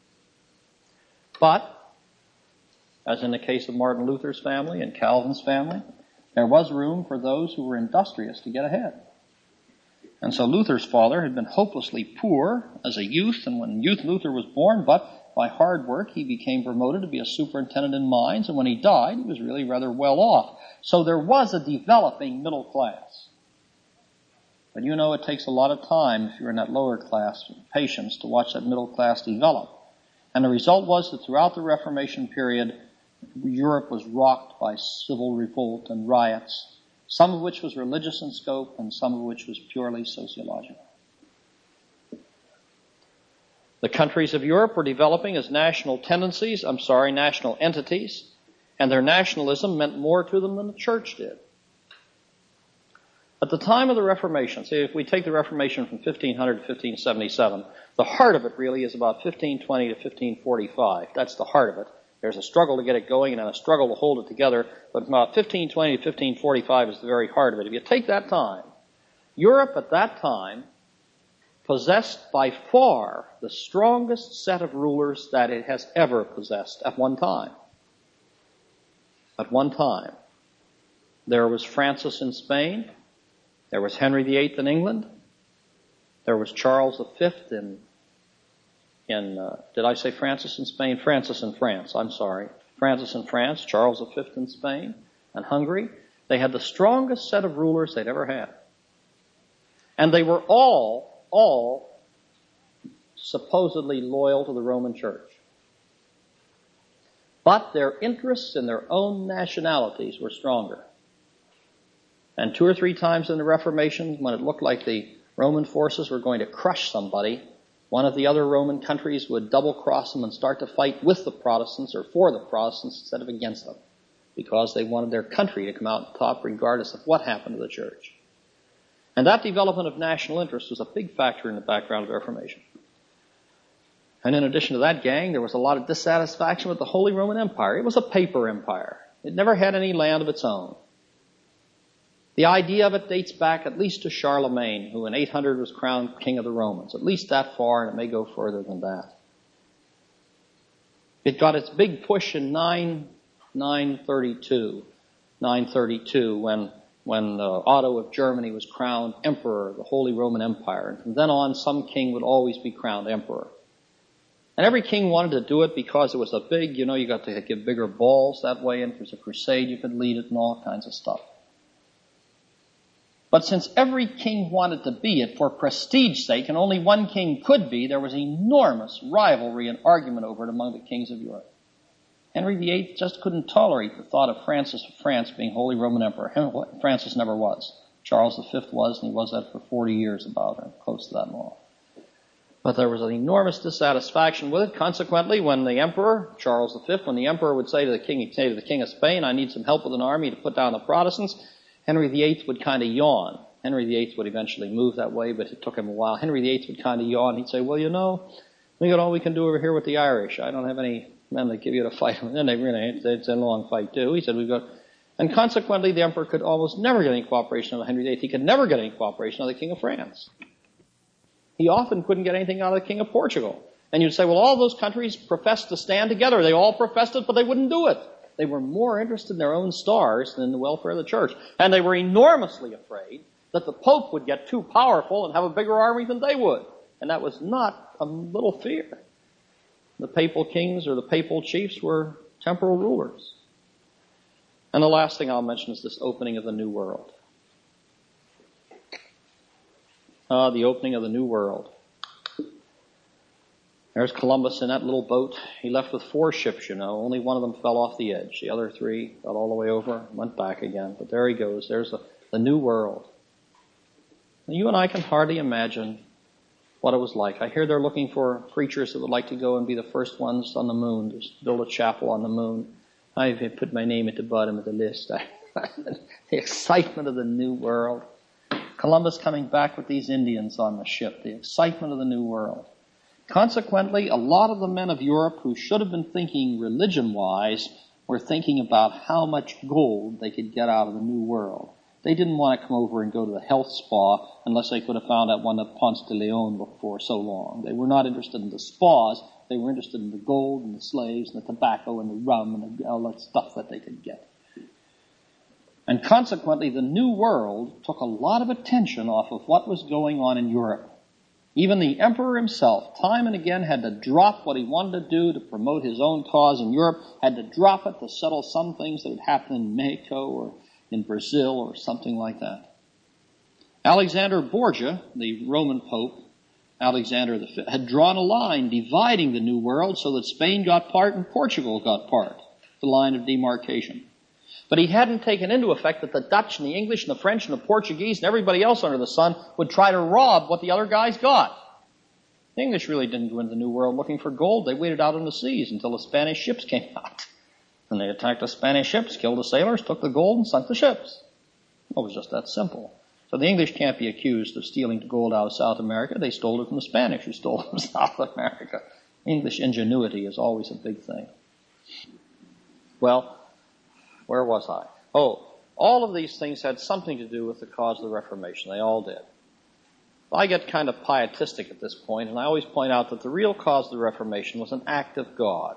But, as in the case of Martin Luther's family and Calvin's family, there was room for those who were industrious to get ahead. And so Luther's father had been hopelessly poor as a youth, and when youth Luther was born, but by hard work he became promoted to be a superintendent in mines, and when he died, he was really rather well off. So there was a developing middle class. But it takes a lot of time if you're in that lower class, patience, to watch that middle class develop. And the result was that throughout the Reformation period, Europe was rocked by civil revolt and riots, some of which was religious in scope and some of which was purely sociological. The countries of Europe were developing as national entities, and their nationalism meant more to them than the church did. At the time of the Reformation, see, if we take the Reformation from 1500 to 1577, the heart of it really is about 1520 to 1545. That's the heart of it. There's a struggle to get it going and a struggle to hold it together, but about 1520 to 1545 is the very heart of it. If you take that time, Europe at that time possessed by far the strongest set of rulers that it has ever possessed at one time. At one time. There was Francis in Spain. There was Henry VIII in England. There was Charles V did I say Francis in Spain? Francis in France, I'm sorry. Francis in France, Charles V in Spain, and Hungary. They had the strongest set of rulers they'd ever had. And they were all supposedly loyal to the Roman Church. But their interests in their own nationalities were stronger. And 2 or 3 times in the Reformation, when it looked like the Roman forces were going to crush somebody, one of the other Roman countries would double-cross them and start to fight with the Protestants or for the Protestants instead of against them, because they wanted their country to come out on top regardless of what happened to the church. And that development of national interest was a big factor in the background of the Reformation. And in addition to that, gang, there was a lot of dissatisfaction with the Holy Roman Empire. It was a paper empire. It never had any land of its own. The idea of it dates back at least to Charlemagne, who in 800 was crowned king of the Romans. At least that far, and it may go further than that. It got its big push in 932, when Otto of Germany was crowned emperor of the Holy Roman Empire. And from then on, some king would always be crowned emperor. And every king wanted to do it because it was a big, you got to give bigger balls that way, and if it was a crusade, you could lead it and all kinds of stuff. But since every king wanted to be it for prestige's sake, and only one king could be, there was enormous rivalry and argument over it among the kings of Europe. Henry VIII just couldn't tolerate the thought of Francis of France being Holy Roman Emperor. Francis never was. Charles V was, and he was that for 40 years about, or close to that long. But there was an enormous dissatisfaction with it. Consequently, when the emperor, Charles V, when the emperor would say to the king of Spain, I need some help with an army to put down the Protestants, Henry VIII would kind of yawn. Henry VIII would eventually move that way, but it took him a while. Henry VIII would kind of yawn. He'd say, well, we got all we can do over here with the Irish. I don't have any men that give you to fight them. And it's a long fight too. He said, and consequently, the emperor could almost never get any cooperation of Henry VIII. He could never get any cooperation of the king of France. He often couldn't get anything out of the king of Portugal. And you'd say, well, all those countries professed to stand together. They all professed it, but they wouldn't do it. They were more interested in their own stars than in the welfare of the church. And they were enormously afraid that the Pope would get too powerful and have a bigger army than they would. And that was not a little fear. The papal kings or the papal chiefs were temporal rulers. And the last thing I'll mention is this opening of the New World. The opening of the New World. There's Columbus in that little boat. He left with 4 ships, Only one of them fell off the edge. The other 3 got all the way over, went back again. But there he goes. There's the New World. Now, you and I can hardly imagine what it was like. I hear they're looking for preachers that would like to go and be the first ones on the moon, to build a chapel on the moon. I've put my name at the bottom of the list. The excitement of the New World. Columbus coming back with these Indians on the ship. The excitement of the New World. Consequently, a lot of the men of Europe who should have been thinking religion-wise were thinking about how much gold they could get out of the New World. They didn't want to come over and go to the health spa unless they could have found that one at Ponce de Leon before so long. They were not interested in the spas. They were interested in the gold and the slaves and the tobacco and the rum and all that stuff that they could get. And consequently, the New World took a lot of attention off of what was going on in Europe. Even the emperor himself, time and again, had to drop what he wanted to do to promote his own cause in Europe, had to drop it to settle some things that had happened in Mexico or in Brazil or something like that. Alexander Borgia, the Roman Pope, Alexander V, had drawn a line dividing the New World so that Spain got part and Portugal got part, the line of demarcation. But he hadn't taken into effect that the Dutch and the English and the French and the Portuguese and everybody else under the sun would try to rob what the other guys got. The English really didn't go into the New World looking for gold. They waited out on the seas until the Spanish ships came out. And they attacked the Spanish ships, killed the sailors, took the gold, and sunk the ships. It was just that simple. So the English can't be accused of stealing the gold out of South America. They stole it from the Spanish who stole it from South America. English ingenuity is always a big thing. Well, where was I? All of these things had something to do with the cause of the Reformation. They all did. I get kind of pietistic at this point, and I always point out that the real cause of the Reformation was an act of God.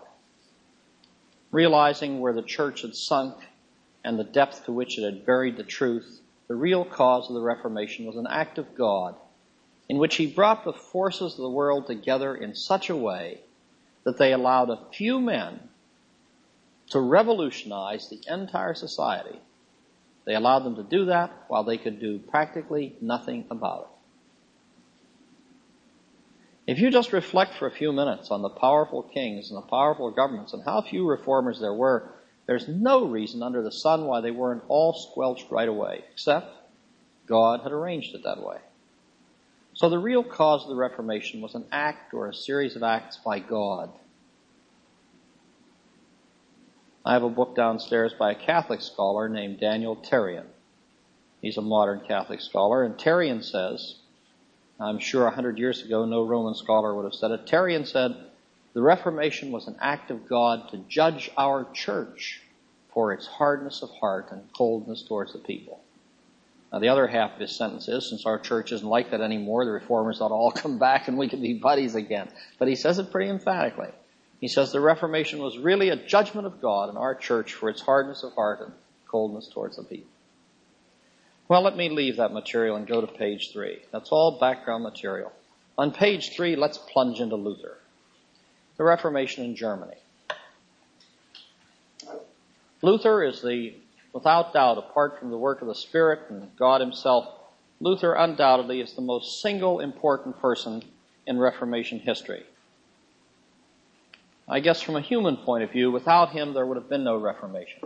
Realizing where the church had sunk and the depth to which it had buried the truth, the real cause of the Reformation was an act of God in which he brought the forces of the world together in such a way that they allowed a few men to revolutionize the entire society. They allowed them to do that while they could do practically nothing about it. If you just reflect for a few minutes on the powerful kings and the powerful governments and how few reformers there were, there's no reason under the sun why they weren't all squelched right away, except God had arranged it that way. So the real cause of the Reformation was an act or a series of acts by God. I have a book downstairs by a Catholic scholar named Daniel Terrian. He's a modern Catholic scholar, and Terrian says, I'm sure 100 years ago no Roman scholar would have said it, Terrian said, the Reformation was an act of God to judge our church for its hardness of heart and coldness towards the people. Now, the other half of his sentence is, since our church isn't like that anymore, the reformers ought to all come back and we can be buddies again. But he says it pretty emphatically. He says the Reformation was really a judgment of God in our church for its hardness of heart and coldness towards the people. Well, let me leave that material and go to page 3. That's all background material. On page 3, let's plunge into Luther. The Reformation in Germany. Luther is without doubt, apart from the work of the Spirit and God himself, Luther undoubtedly is the most single important person in Reformation history. I guess from a human point of view, without him there would have been no Reformation.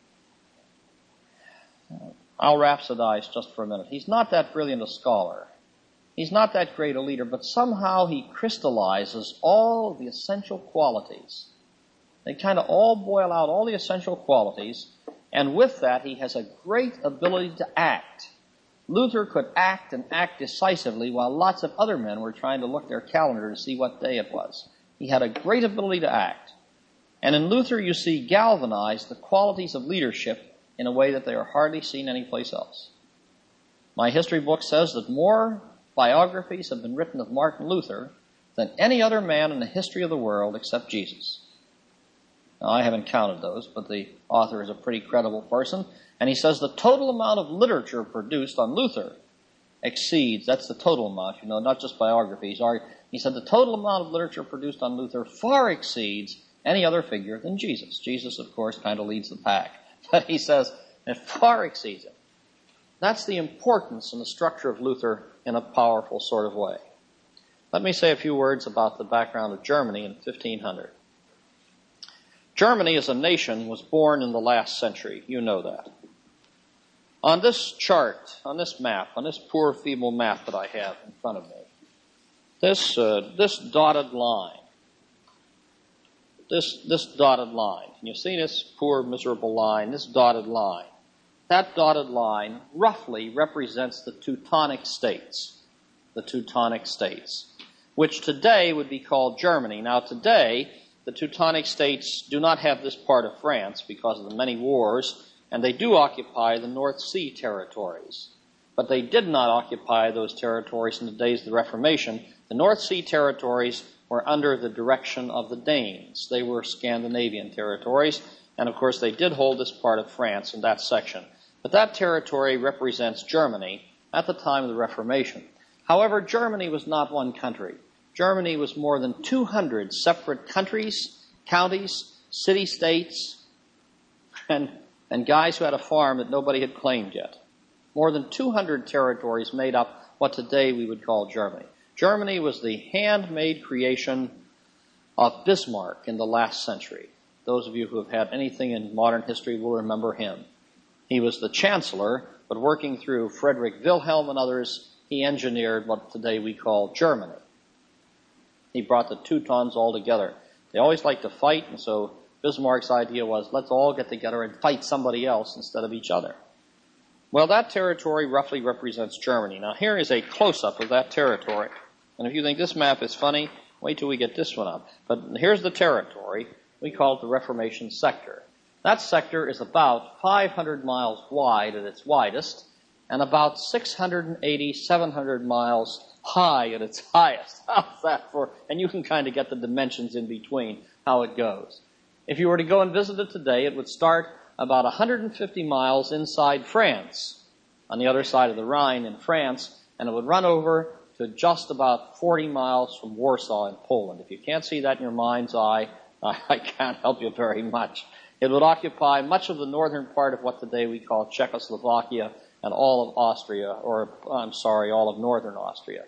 I'll rhapsodize just for a minute. He's not that brilliant a scholar. He's not that great a leader, but somehow he crystallizes all of the essential qualities. They kind of all boil out, all the essential qualities, and with that he has a great ability to act. Luther could act and act decisively while lots of other men were trying to look their calendar to see what day it was. He had a great ability to act. And in Luther you see galvanized the qualities of leadership in a way that they are hardly seen anyplace else. My history book says that more biographies have been written of Martin Luther than any other man in the history of the world except Jesus. Now, I haven't counted those, but the author is a pretty credible person, and he says the total amount of literature produced on Luther exceeds, that's the total amount, not just biographies. He said the total amount of literature produced on Luther far exceeds any other figure than Jesus. Jesus, of course, kind of leads the pack. But he says it far exceeds it. That's the importance in the structure of Luther in a powerful sort of way. Let me say a few words about the background of Germany in 1500. Germany as a nation was born in the last century. You know that. On this chart, on this map, on this poor feeble map that I have in front of me, this dotted line, this dotted line, can you see this poor miserable line, this dotted line? That dotted line roughly represents the Teutonic States, which today would be called Germany. Now today, the Teutonic States do not have this part of France because of the many wars, and they do occupy the North Sea territories. But they did not occupy those territories in the days of the Reformation. The North Sea territories were under the direction of the Danes. They were Scandinavian territories, and of course they did hold this part of France in that section. But that territory represents Germany at the time of the Reformation. However, Germany was not one country. Germany was more than 200 separate countries, counties, city-states, and guys who had a farm that nobody had claimed yet. More than 200 territories made up what today we would call Germany. Germany was the handmade creation of Bismarck in the last century. Those of you who have had anything in modern history will remember him. He was the chancellor, but working through Frederick Wilhelm and others, he engineered what today we call Germany. He brought the Teutons all together. They always liked to fight, and so Bismarck's idea was, let's all get together and fight somebody else instead of each other. Well, that territory roughly represents Germany. Now, here is a close-up of that territory. And if you think this map is funny, wait till we get this one up. But here's the territory. We call it the Reformation sector. That sector is about 500 miles wide at its widest, and about 680, 700 miles high at its highest. How's that for? And you can kind of get the dimensions in between, how it goes. If you were to go and visit it today, it would start about 150 miles inside France, on the other side of the Rhine in France, and it would run over to just about 40 miles from Warsaw in Poland. If you can't see that in your mind's eye, I can't help you very much. It would occupy much of the northern part of what today we call Czechoslovakia and all of Austria, all of northern Austria.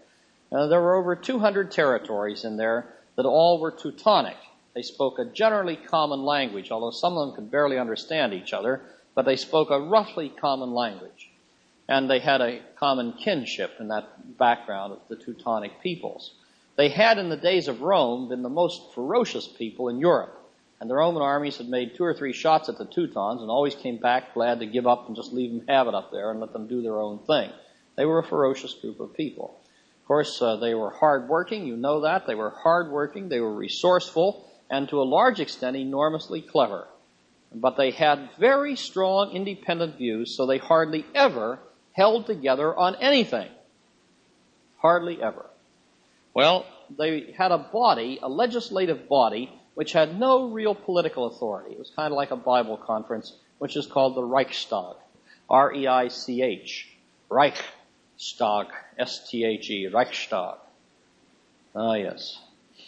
There were over 200 territories in there that all were Teutonic. They spoke a generally common language, although some of them could barely understand each other, but they spoke a roughly common language. And they had a common kinship in that background of the Teutonic peoples. They had, in the days of Rome, been the most ferocious people in Europe. And the Roman armies had made 2 or 3 shots at the Teutons and always came back glad to give up and just leave them have it up there and let them do their own thing. They were a ferocious group of people. Of course, they were hardworking. You know that. They were hardworking. They were resourceful and to a large extent enormously clever. But they had very strong independent views, so they hardly ever held together on anything. Hardly ever. Well, they had a body, a legislative body, which had no real political authority. It was kind of like a Bible conference, which is called the Reichstag. R-E-I-C-H. Reichstag. S-T-H-E. Reichstag. Ah, yes.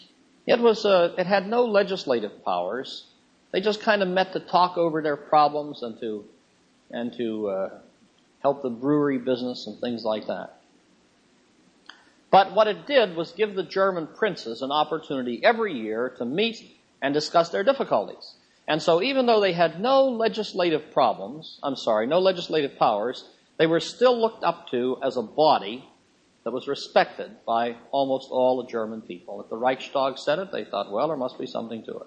It had no legislative powers. They just kind of met to talk over their problems and to help the brewery business and things like that. But what it did was give the German princes an opportunity every year to meet and discuss their difficulties. And so even though they had no legislative powers, they were still looked up to as a body that was respected by almost all the German people. If the Reichstag said it, they thought, well, there must be something to it.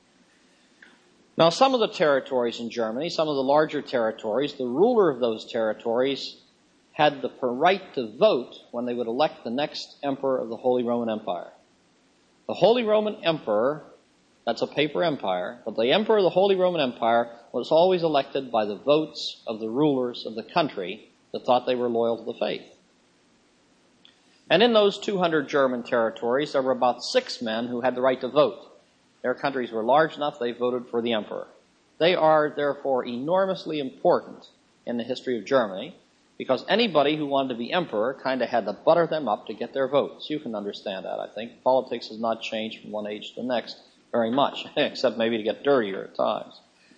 Now, some of the territories in Germany, some of the larger territories, the ruler of those territories had the right to vote when they would elect the next emperor of the Holy Roman Empire. The Holy Roman Emperor, that's a paper empire, but the emperor of the Holy Roman Empire was always elected by the votes of the rulers of the country that thought they were loyal to the faith. And in those 200 German territories, there were about 6 men who had the right to vote. Their countries were large enough, they voted for the emperor. They are, therefore, enormously important in the history of Germany, because anybody who wanted to be emperor kind of had to butter them up to get their votes. You can understand that, I think. Politics has not changed from one age to the next very much, except maybe to get dirtier at times.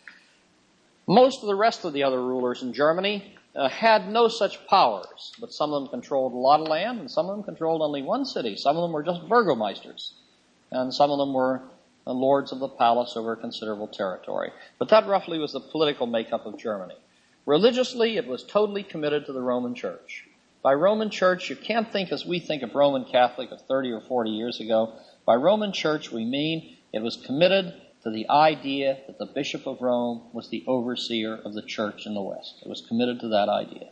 Most of the rest of the other rulers in Germany had no such powers, but some of them controlled a lot of land, and some of them controlled only one city. Some of them were just burgomeisters, and some of them were lords of the palace over a considerable territory. But that roughly was the political makeup of Germany. Religiously, it was totally committed to the Roman Church. By Roman Church, you can't think as we think of Roman Catholic of 30 or 40 years ago. By Roman Church, we mean it was committed to the idea that the Bishop of Rome was the overseer of the church in the West. It was committed to that idea.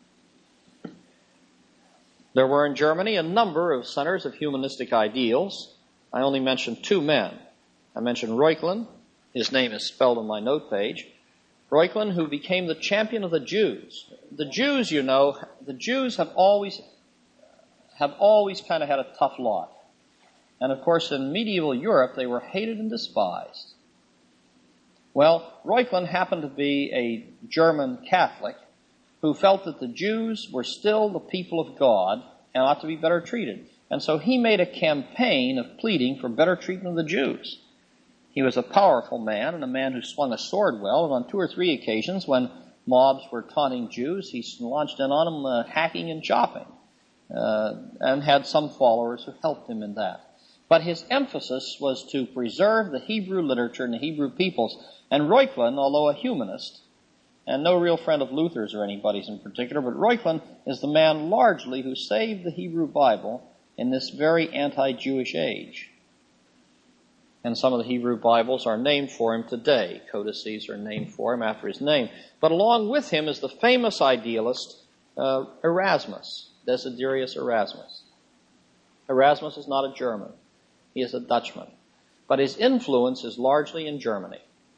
There were in Germany a number of centers of humanistic ideals. I only mentioned 2 men. I mentioned Reuchlin. His name is spelled on my note page. Reuchlin, who became the champion of the Jews. The Jews, you know, the Jews have always kind of had a tough lot. And of course, in medieval Europe, they were hated and despised. Well, Reuchlin happened to be a German Catholic who felt that the Jews were still the people of God and ought to be better treated. And so he made a campaign of pleading for better treatment of the Jews. He was a powerful man and a man who swung a sword well, and on 2 or 3 occasions when mobs were taunting Jews, he launched in on them hacking and chopping, and had some followers who helped him in that. But his emphasis was to preserve the Hebrew literature and the Hebrew peoples. And Reuchlin, although a humanist, and no real friend of Luther's or anybody's in particular, but Reuchlin is the man largely who saved the Hebrew Bible in this very anti-Jewish age. And some of the Hebrew Bibles are named for him today. Codices are named for him after his name. But along with him is the famous idealist Erasmus, Desiderius Erasmus. Erasmus is not a German. He is a Dutchman. But his influence is largely in Germany.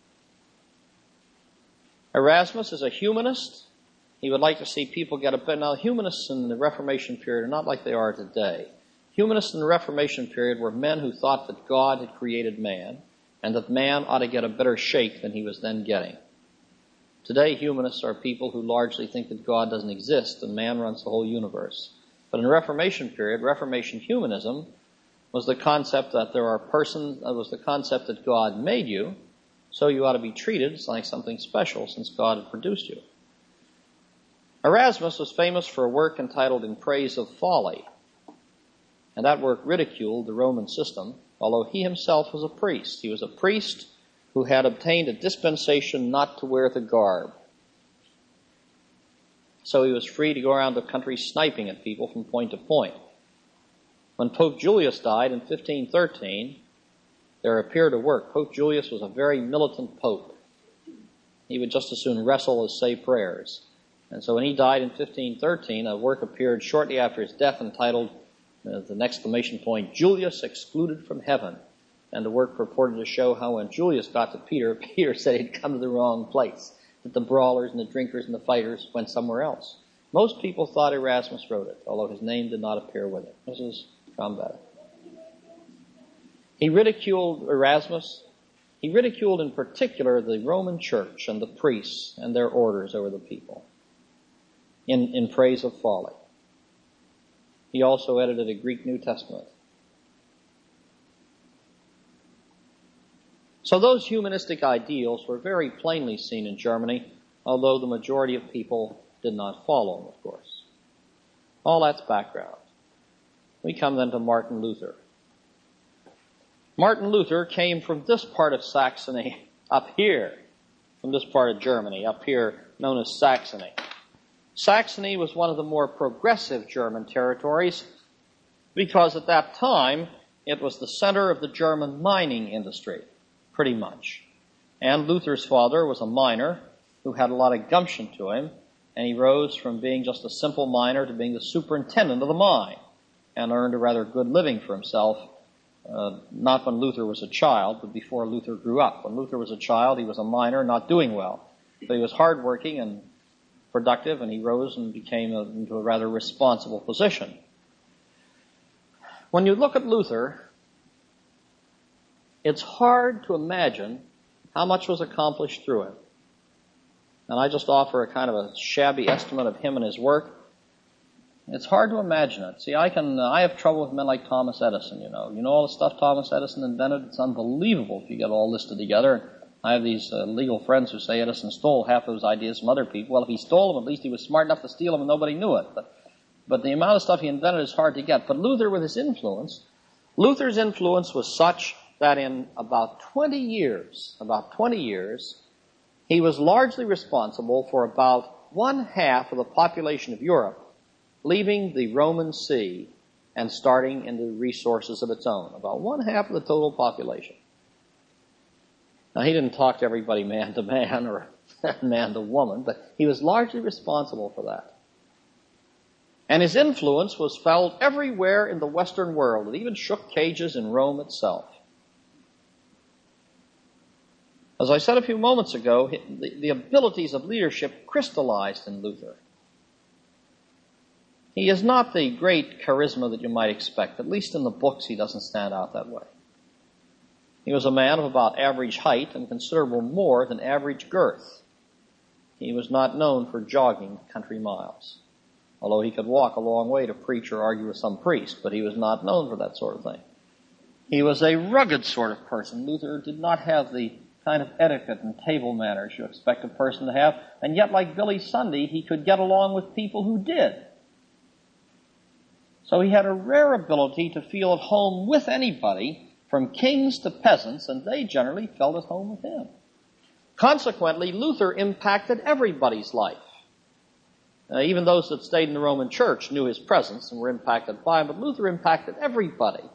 Erasmus is a humanist. He would like to see people get a better. Now, humanists in the Reformation period are not like they are today. Humanists in the Reformation period were men who thought that God had created man and that man ought to get a better shake than he was then getting. Today, humanists are people who largely think that God doesn't exist and man runs the whole universe. But in the Reformation period, Reformation humanism was the concept that there are persons, was the concept that God made you, so you ought to be treated like something special since God had produced you. Erasmus was famous for a work entitled In Praise of Folly. And that work ridiculed the Roman system, although he himself was a priest. He was a priest who had obtained a dispensation not to wear the garb. So he was free to go around the country sniping at people from point to point. When Pope Julius died in 1513, there appeared a work. Pope Julius was a very militant pope. He would just as soon wrestle as say prayers. And so when he died in 1513, a work appeared shortly after his death entitled, the exclamation point, Julius Excluded from Heaven. And the work purported to show how when Julius got to Peter, Peter said he'd come to the wrong place, that the brawlers and the drinkers and the fighters went somewhere else. Most people thought Erasmus wrote it, although his name did not appear with it. This is Trombetta. He ridiculed Erasmus. He ridiculed in particular the Roman Church and the priests and their orders over the people in praise of folly. He also edited a Greek New Testament. So those humanistic ideals were very plainly seen in Germany, although the majority of people did not follow them, of course. All that's background. We come then to Martin Luther. Martin Luther came from this part of Saxony up here, from this part of Germany, up here known as Saxony. Saxony was one of the more progressive German territories because at that time it was the center of the German mining industry, pretty much. And Luther's father was a miner who had a lot of gumption to him, and he rose from being just a simple miner to being the superintendent of the mine and earned a rather good living for himself, not when Luther was a child, but before Luther grew up. When Luther was a child, he was a miner, not doing well. But he was hardworking and productive, and he rose and became into a rather responsible position. When you look at Luther, it's hard to imagine how much was accomplished through him. And I just offer a kind of a shabby estimate of him and his work. It's hard to imagine it. See, I have trouble with men like Thomas Edison, you know. You know all the stuff Thomas Edison invented? It's unbelievable if you get all listed together. I have these legal friends who say Edison stole half those ideas from other people. Well, if he stole them, at least he was smart enough to steal them and nobody knew it. But the amount of stuff he invented is hard to get. But Luther, with his influence, Luther's influence was such that in about 20 years, he was largely responsible for about 1/2 of the population of Europe leaving the Roman See and starting into resources of its own. About 1/2 of the total population. Now, he didn't talk to everybody man to man or man to woman, but he was largely responsible for that. And his influence was felt everywhere in the Western world. It even shook cages in Rome itself. As I said a few moments ago, the abilities of leadership crystallized in Luther. He is not the great charisma that you might expect. At least in the books, he doesn't stand out that way. He was a man of about average height and considerable more than average girth. He was not known for jogging country miles, although he could walk a long way to preach or argue with some priest, but he was not known for that sort of thing. He was a rugged sort of person. Luther did not have the kind of etiquette and table manners you expect a person to have, and yet, like Billy Sunday, he could get along with people who did. So he had a rare ability to feel at home with anybody, from kings to peasants, and they generally felt at home with him. Consequently, Luther impacted everybody's life. Even those that stayed in the Roman Church knew his presence and were impacted by him, but Luther impacted everybody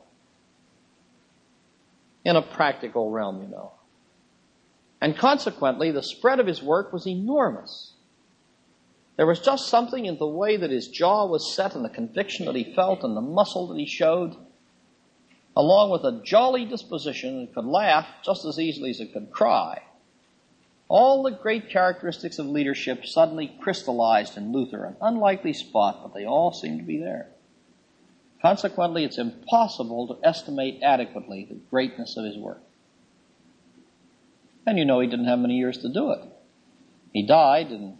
in a practical realm, you know. And consequently, the spread of his work was enormous. There was just something in the way that his jaw was set and the conviction that he felt and the muscle that he showed, along with a jolly disposition that could laugh just as easily as it could cry. All the great characteristics of leadership suddenly crystallized in Luther, an unlikely spot, but they all seem to be there. Consequently, it's impossible to estimate adequately the greatness of his work. And you know he didn't have many years to do it. He died in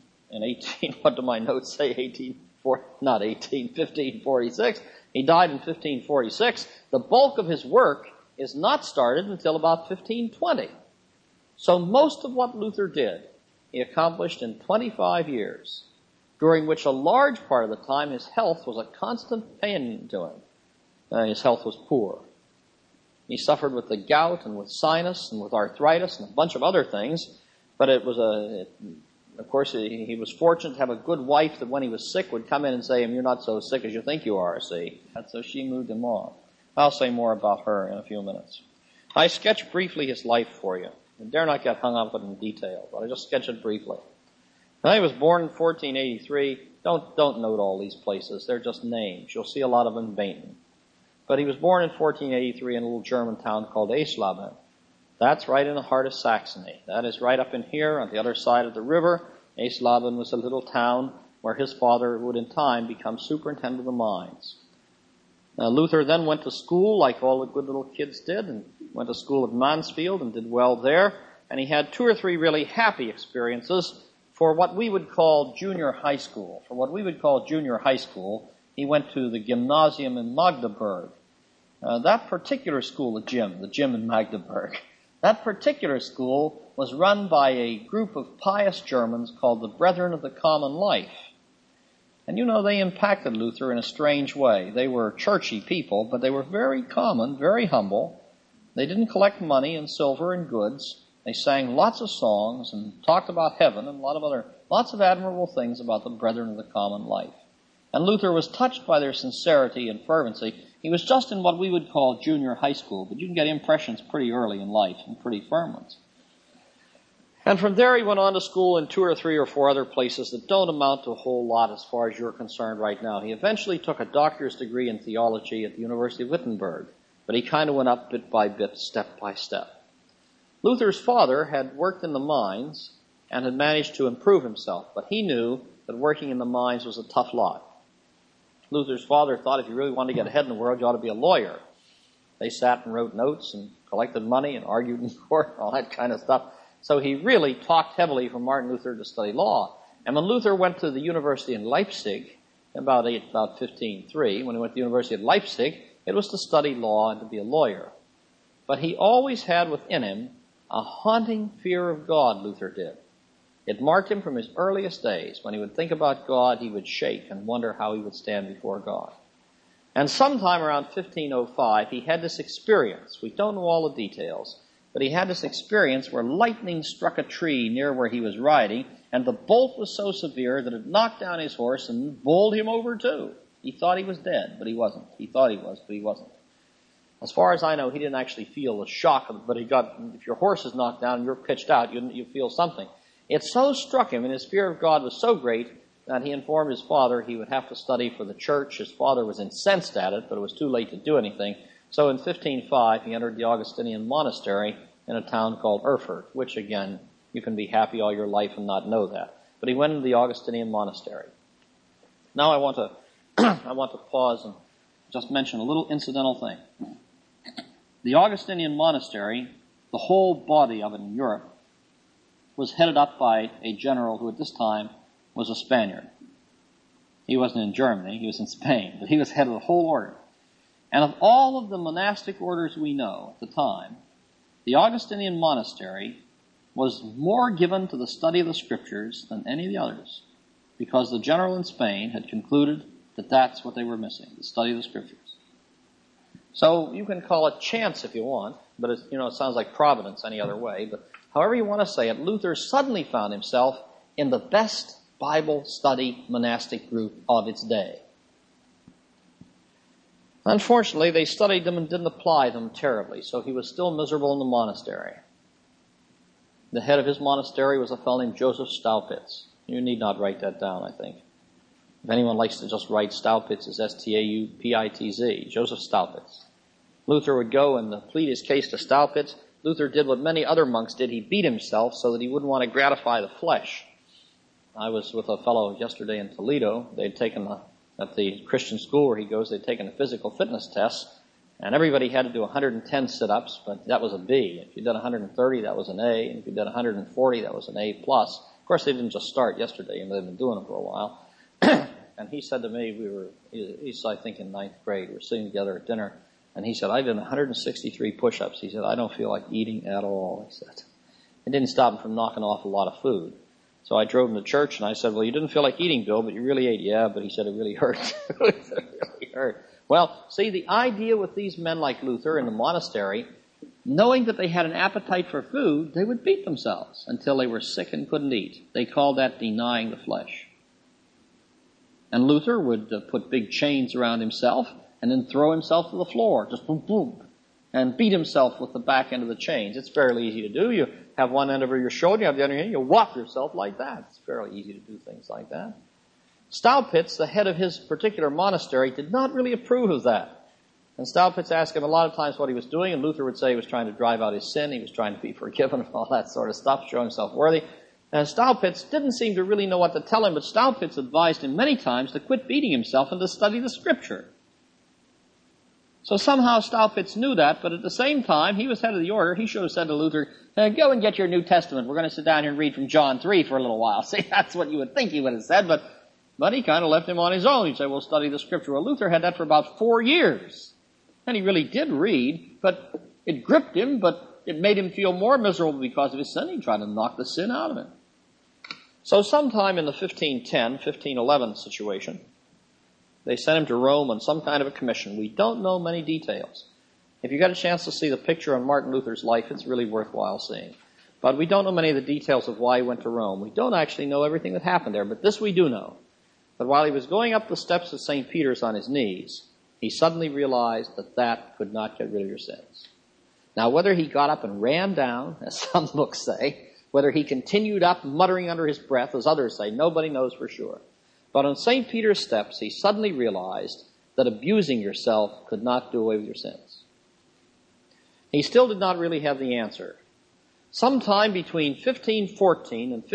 1546. He died in 1546. The bulk of his work is not started until about 1520. So most of what Luther did, he accomplished in 25 years, during which a large part of the time his health was a constant pain to him. his health was poor. He suffered with the gout and with sinus and with arthritis and a bunch of other things, but of course, he was fortunate to have a good wife that when he was sick would come in and say, "You're not so sick as you think you are, see?" And so she moved him on. I'll say more about her in a few minutes. I sketch briefly his life for you. I dare not get hung up in detail, but I just sketch it briefly. Now, he was born in 1483. Don't note all these places. They're just names. You'll see a lot of them in Bainton. But he was born in 1483 in a little German town called Eisleben. That's right in the heart of Saxony. That is right up in here on the other side of the river. Eisleben was a little town where his father would in time become superintendent of the mines. Now, Luther then went to school like all the good little kids did, and went to school at Mansfield and did well there. And he had 2 or 3 really happy experiences for what we would call junior high school. For what we would call junior high school, he went to the gymnasium in Magdeburg. That particular school, the gym in Magdeburg, that particular school was run by a group of pious Germans called the Brethren of the Common Life. And you know, they impacted Luther in a strange way. They were churchy people, but they were very common, very humble. They didn't collect money and silver and goods. They sang lots of songs and talked about heaven and lots of admirable things about the Brethren of the Common Life. And Luther was touched by their sincerity and fervency. He was just in what we would call junior high school, but you can get impressions pretty early in life and pretty firm ones. And from there he went on to school in 2 or 3 or 4 other places that don't amount to a whole lot as far as you're concerned right now. He eventually took a doctor's degree in theology at the University of Wittenberg, but he kind of went up bit by bit, step by step. Luther's father had worked in the mines and had managed to improve himself, but he knew that working in the mines was a tough lot. Luther's father thought if you really wanted to get ahead in the world, you ought to be a lawyer. They sat and wrote notes and collected money and argued in court and all that kind of stuff. So he really talked heavily for Martin Luther to study law. And when Luther went to the university in Leipzig, about 1503, when he went to the University of Leipzig, it was to study law and to be a lawyer. But he always had within him a haunting fear of God, Luther did. It marked him from his earliest days. When he would think about God, he would shake and wonder how he would stand before God. And sometime around 1505, he had this experience. We don't know all the details, but he had this experience where lightning struck a tree near where he was riding, and the bolt was so severe that it knocked down his horse and bowled him over too. He thought he was dead, but he wasn't. He thought he was, but he wasn't. As far as I know, he didn't actually feel the shock of it, but if your horse is knocked down and you're pitched out, you feel something. It so struck him, and his fear of God was so great that he informed his father he would have to study for the church. His father was incensed at it, but it was too late to do anything. So in 1505, he entered the Augustinian monastery in a town called Erfurt, which, again, you can be happy all your life and not know that. But he went into the Augustinian monastery. Now I want to pause and just mention a little incidental thing. The Augustinian monastery, the whole body of it in Europe, was headed up by a general who at this time was a Spaniard. He wasn't in Germany, he was in Spain, but he was head of the whole order. And of all of the monastic orders we know at the time, the Augustinian monastery was more given to the study of the scriptures than any of the others, because the general in Spain had concluded that that's what they were missing, the study of the scriptures. So you can call it chance if you want, but it sounds like providence any other way. But however you want to say it, Luther suddenly found himself in the best Bible study monastic group of its day. Unfortunately, they studied them and didn't apply them terribly, so he was still miserable in the monastery. The head of his monastery was a fellow named Joseph Staupitz. You need not write that down, I think. If anyone likes to just write Staupitz, it's Staupitz, Joseph Staupitz. Luther would go and plead his case to Staupitz. Luther did what many other monks did. He beat himself so that he wouldn't want to gratify the flesh. I was with a fellow yesterday in Toledo. They'd taken at the Christian school where he goes, they'd taken a physical fitness test, and everybody had to do 110 sit-ups, but that was a B. If you did 130, that was an A, and if you did 140, that was an A+. Of course, they didn't just start yesterday, and they've been doing it for a while. And he said to me, he's I think in 9th grade, we were sitting together at dinner, and he said, I did 163 push-ups. He said, I don't feel like eating at all, he said. It didn't stop him from knocking off a lot of food. So I drove him to church, and I said, well, you didn't feel like eating, Bill, but you really ate. Yeah, but he said it really hurt. It really hurt. Well, see, the idea with these men like Luther in the monastery, knowing that they had an appetite for food, they would beat themselves until they were sick and couldn't eat. They called that denying the flesh. And Luther would put big chains around himself and then throw himself to the floor, just boom, boom, and beat himself with the back end of the chains. It's fairly easy to do. You have one end over your shoulder, you have the other end, you whop yourself like that. It's fairly easy to do things like that. Staupitz, the head of his particular monastery, did not really approve of that. And Staupitz asked him a lot of times what he was doing, and Luther would say he was trying to drive out his sin, he was trying to be forgiven, and all that sort of stuff, show himself worthy. And Staupitz didn't seem to really know what to tell him, but Staupitz advised him many times to quit beating himself and to study the Scripture. So somehow Staupitz knew that, but at the same time, he was head of the order. He should have said to Luther, go and get your New Testament. We're going to sit down here and read from John 3 for a little while. See, that's what you would think he would have said, but he kind of left him on his own. He'd say, we'll study the Scripture. Well, Luther had that for about 4 years. And he really did read, but it gripped him, but it made him feel more miserable because of his sin. He tried to knock the sin out of him. So sometime in the 1510, 1511 situation, they sent him to Rome on some kind of a commission. We don't know many details. If you got a chance to see the picture on Martin Luther's life, it's really worthwhile seeing. But we don't know many of the details of why he went to Rome. We don't actually know everything that happened there, but this we do know. That while he was going up the steps of St. Peter's on his knees, he suddenly realized that that could not get rid of your sins. Now, whether he got up and ran down, as some books say, whether he continued up muttering under his breath, as others say, nobody knows for sure. But on St. Peter's steps, he suddenly realized that abusing yourself could not do away with your sins. He still did not really have the answer. Sometime between 1514 and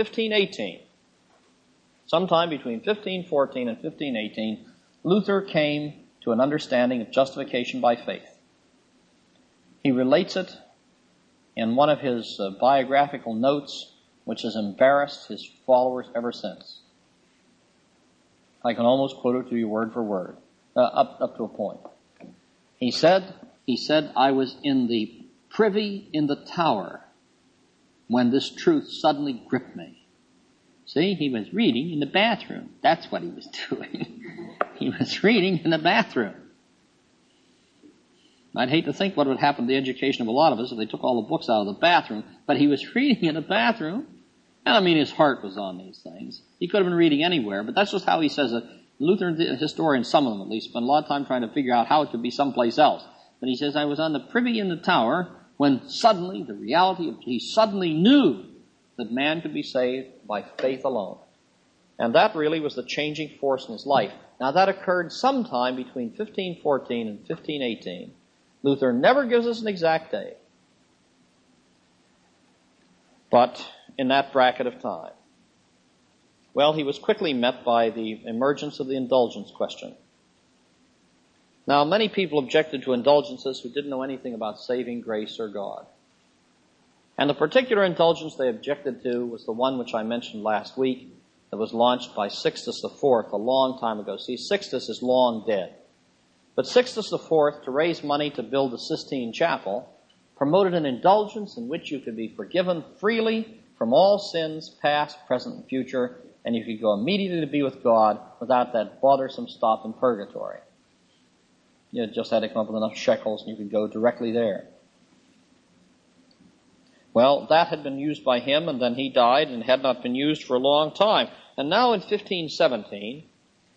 1518, Luther came to an understanding of justification by faith. He relates it in one of his biographical notes, which has embarrassed his followers ever since. I can almost quote it to you word for word, up to a point. He said, I was in the privy in the tower when this truth suddenly gripped me. See, he was reading in the bathroom. That's what he was doing. He was reading in the bathroom. I'd hate to think what would happen to the education of a lot of us if they took all the books out of the bathroom, but he was reading in the bathroom. And I mean, his heart was on these things. He could have been reading anywhere, but that's just how he says it. Lutheran historians, some of them at least, spend a lot of time trying to figure out how it could be someplace else. But he says, I was on the privy in the tower when suddenly, the reality of, he suddenly knew that man could be saved by faith alone. And that really was the changing force in his life. Now that occurred sometime between 1514 and 1518. Luther never gives us an exact day, but in that bracket of time. Well, he was quickly met by the emergence of the indulgence question. Now, many people objected to indulgences who didn't know anything about saving grace or God. And the particular indulgence they objected to was the one which I mentioned last week that was launched by Sixtus IV a long time ago. See, Sixtus is long dead. But Sixtus IV, to raise money to build the Sistine Chapel, promoted an indulgence in which you could be forgiven freely from all sins, past, present, and future, and you could go immediately to be with God without that bothersome stop in purgatory. You just had to come up with enough shekels and you could go directly there. Well, that had been used by him, and then he died and had not been used for a long time. And now in 1517,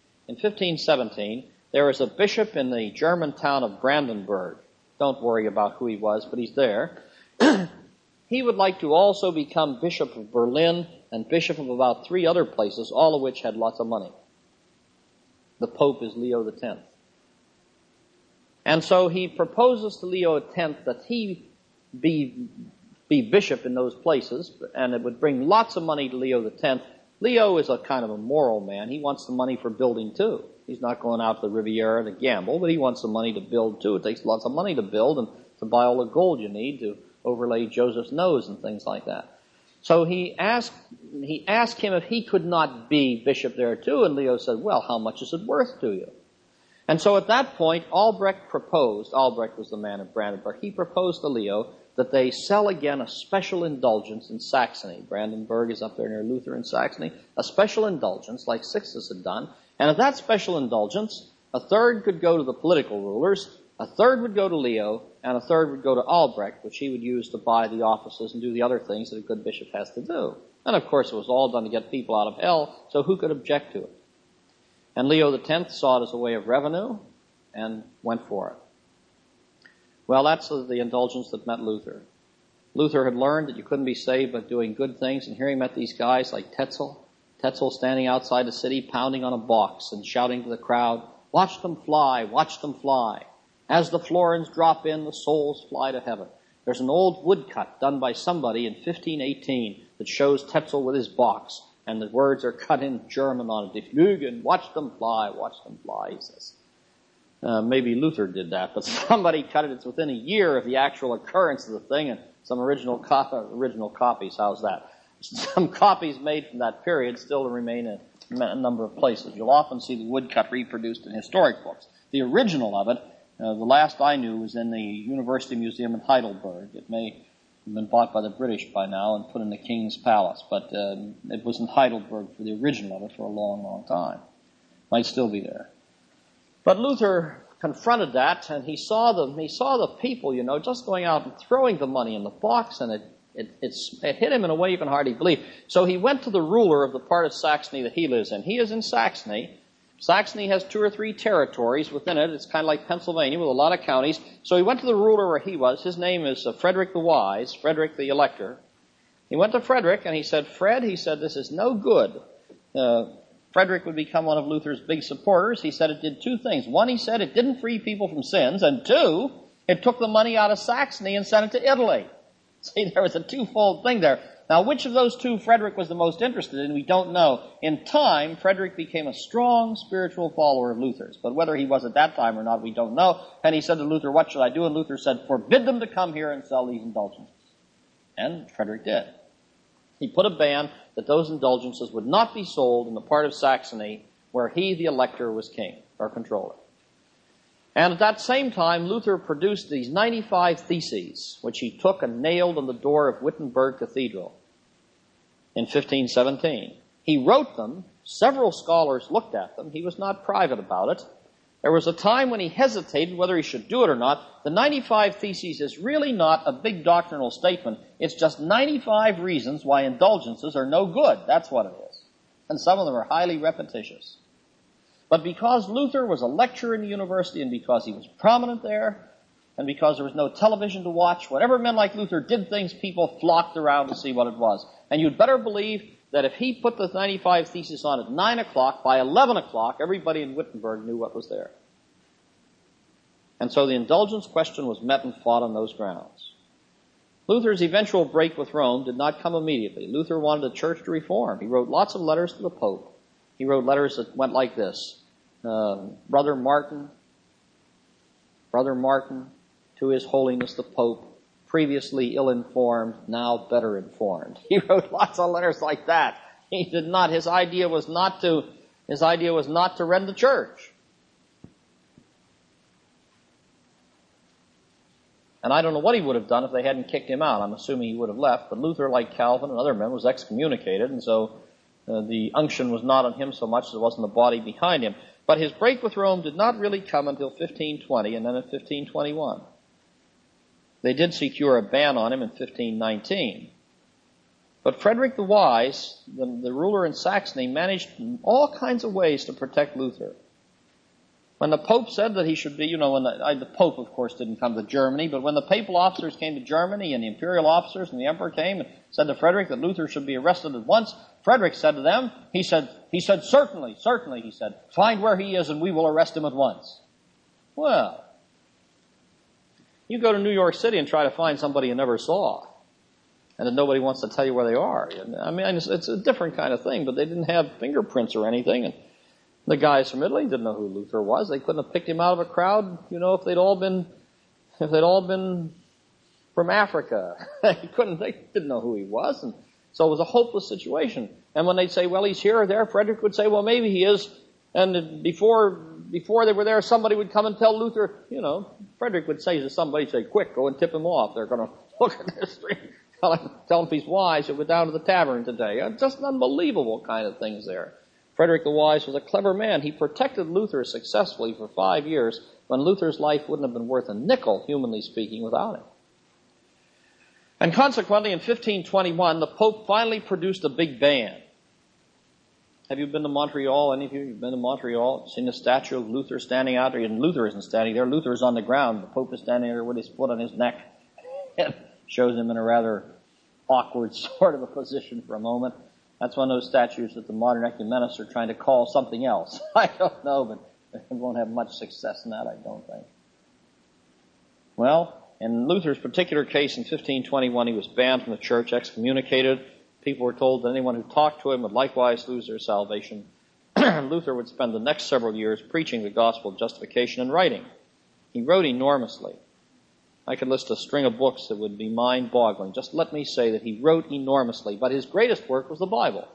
there is a bishop in the German town of Brandenburg. Don't worry about who he was, but he's there. He would like to also become Bishop of Berlin and Bishop of about 3 other places, all of which had lots of money. The Pope is Leo X. And so he proposes to Leo X that he be bishop in those places, and it would bring lots of money to Leo X. Leo is a kind of a moral man. He wants the money for building too. He's not going out to the Riviera to gamble, but he wants the money to build too. It takes lots of money to build and to buy all the gold you need to overlay Joseph's nose and things like that. So he asked him if he could not be bishop there too, and Leo said, well, how much is it worth to you? And so at that point, Albrecht was the man of Brandenburg, he proposed to Leo that they sell again a special indulgence in Saxony. Brandenburg is up there near Luther in Saxony. A special indulgence like Sixtus had done. And of that special indulgence, A third could go to the political rulers, a third would go to Leo, and a third would go to Albrecht, which he would use to buy the offices and do the other things that a good bishop has to do. And of course it was all done to get people out of hell, so who could object to it? And Leo X saw it as a way of revenue and went for it. Well, that's the indulgence that met Luther. Luther had learned that you couldn't be saved by doing good things, and here he met these guys like Tetzel. Tetzel standing outside the city, pounding on a box and shouting to the crowd, "Watch them fly, watch them fly. As the florins drop in, the souls fly to heaven." There's an old woodcut done by somebody in 1518 that shows Tetzel with his box, and the words are cut in German on it. "Die Flügen, watch them fly, he says. Maybe Luther did that, but somebody cut it. It's within a year of the actual occurrence of the thing, and some original copies. How's that? Some copies made from that period still remain in a number of places. You'll often see the woodcut reproduced in historic books. The original of it, the last I knew, was in the University Museum in Heidelberg. It may have been bought by the British by now and put in the King's Palace, but it was in Heidelberg for the original of it for a long, long time. Might still be there. But Luther confronted that, and he saw the people, just going out and throwing the money in the box, and it hit him in a way you can hardly believe. So he went to the ruler of the part of Saxony that he lives in. He is in Saxony. Saxony has 2 or 3 territories within it. It's kind of like Pennsylvania with a lot of counties. So he went to the ruler where he was. His name is Frederick the Wise, Frederick the Elector. He went to Frederick, and he said, "Fred," he said, "this is no good." Frederick would become one of Luther's big supporters. He said it did 2 things. 1, he said it didn't free people from sins, and 2, it took the money out of Saxony and sent it to Italy. See, there was a twofold thing there. Now, which of those 2 Frederick was the most interested in, we don't know. In time, Frederick became a strong spiritual follower of Luther's, but whether he was at that time or not, we don't know. And he said to Luther, "What should I do?" And Luther said, "Forbid them to come here and sell these indulgences." And Frederick did. He put a ban that those indulgences would not be sold in the part of Saxony where he, the elector, was king or controller. And at that same time, Luther produced these 95 theses, which he took and nailed on the door of Wittenberg Cathedral in 1517. He wrote them. Several scholars looked at them. He was not private about it. There was a time when he hesitated whether he should do it or not. The 95 Theses is really not a big doctrinal statement. It's just 95 reasons why indulgences are no good. That's what it is. And some of them are highly repetitious. But because Luther was a lecturer in the university, and because he was prominent there, and because there was no television to watch, whenever men like Luther did things, people flocked around to see what it was. And you'd better believe that if he put the 95 Theses on at 9 o'clock, by 11 o'clock, everybody in Wittenberg knew what was there. And so the indulgence question was met and fought on those grounds. Luther's eventual break with Rome did not come immediately. Luther wanted the church to reform. He wrote lots of letters to the Pope. He wrote letters that went like this. Brother Martin, to His Holiness the Pope, previously ill-informed, now better informed. He wrote lots of letters like that. He did not, his idea was not to rend the church. And I don't know what he would have done if they hadn't kicked him out. I'm assuming he would have left, but Luther, like Calvin and other men, was excommunicated, and so the unction was not on him so much as it was on the body behind him. But his break with Rome did not really come until 1520, and then in 1521. They did secure a ban on him in 1519. But Frederick the Wise, the ruler in Saxony, managed all kinds of ways to protect Luther. When the Pope said that he should be, the Pope, of course, didn't come to Germany, but when the papal officers came to Germany and the imperial officers and the emperor came and said to Frederick that Luther should be arrested at once, Frederick said to them, he said, certainly, he said, find where he is and we will arrest him at once. Well, you go to New York City and try to find somebody you never saw, and that nobody wants to tell you where they are. I mean, it's a different kind of thing, but they didn't have fingerprints or anything, and the guys from Italy didn't know who Luther was. They couldn't have picked him out of a crowd, if they'd all been from Africa. They didn't know who he was, and so it was a hopeless situation. And when they'd say, well, he's here or there, Frederick would say, well, maybe he is. And before they were there, somebody would come and tell Luther, Frederick would say to somebody, quick, go and tip him off. They're going to look at this street. Tell him if he's wise, he'll go down to the tavern today. Just unbelievable kind of things there. Frederick the Wise was a clever man. He protected Luther successfully for 5 years when Luther's life wouldn't have been worth a nickel, humanly speaking, without him. And consequently, in 1521, the Pope finally produced a big band. Have you been to Montreal? Any of you? You've been to Montreal? Seen the statue of Luther standing out there? And Luther isn't standing there. Luther is on the ground. The Pope is standing there with his foot on his neck. And shows him in a rather awkward sort of a position for a moment. That's one of those statues that the modern ecumenists are trying to call something else. I don't know, but they won't have much success in that, I don't think. Well, in Luther's particular case in 1521, he was banned from the church, excommunicated. People were told that anyone who talked to him would likewise lose their salvation. Luther would spend the next several years preaching the gospel of justification and writing. He wrote enormously. I could list a string of books that would be mind-boggling. Just let me say that he wrote enormously, but his greatest work was the Bible.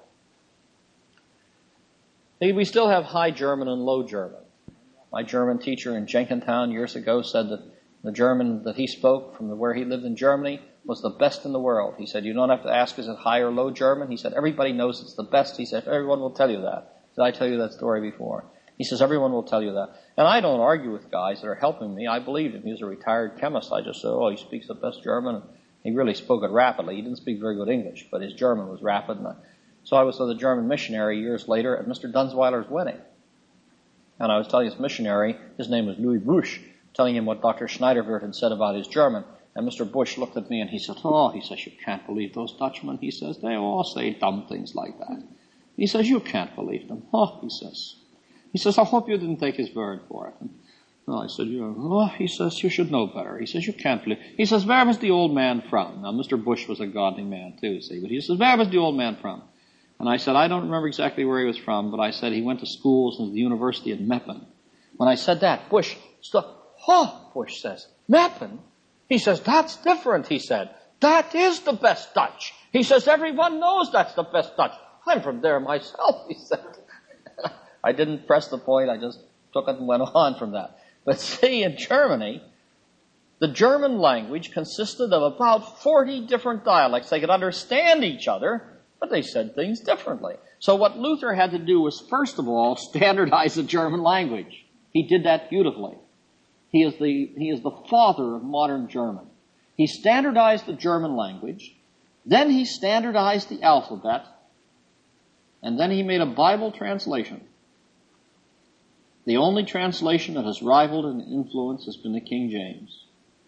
We still have High German and Low German. My German teacher in Jenkintown years ago said that the German that he spoke from where he lived in Germany was the best in the world. He said, you don't have to ask, is it High or Low German? He said, everybody knows it's the best. He said, everyone will tell you that. Did I tell you that story before? He says, everyone will tell you that. And I don't argue with guys that are helping me. I believed him. He was a retired chemist. I just said, he speaks the best German. He really spoke it rapidly. He didn't speak very good English, but his German was rapid. So I was with a German missionary years later at Mr. Dunsweiler's wedding. And I was telling this missionary, his name was Louis Busch, telling him what Dr. Schneiderwirt had said about his German. And Mr. Busch looked at me and he said, he says, you can't believe those Dutchmen. He says, they all say dumb things like that. He says, you can't believe them. He says, I hope you didn't take his word for it. I said, he says, you should know better. He says, you can't believe. He says, where was the old man from? Now, Mr. Busch was a godly man too, see, but he says, where was the old man from? And I said, I don't remember exactly where he was from, but I said he went to schools and the university at Meppen. When I said that, Busch stopped. Busch says, Meppen? He says, that's different, he said. That is the best Dutch. He says, everyone knows that's the best Dutch. I'm from there myself, he said. I didn't press the point, I just took it and went on from that. But see, in Germany, the German language consisted of about 40 different dialects. They could understand each other, but they said things differently. So what Luther had to do was, first of all, standardize the German language. He did that beautifully. He is the father of modern German. He standardized the German language, then he standardized the alphabet, and then he made a Bible translation. The only translation that has rivaled in influence has been the King James.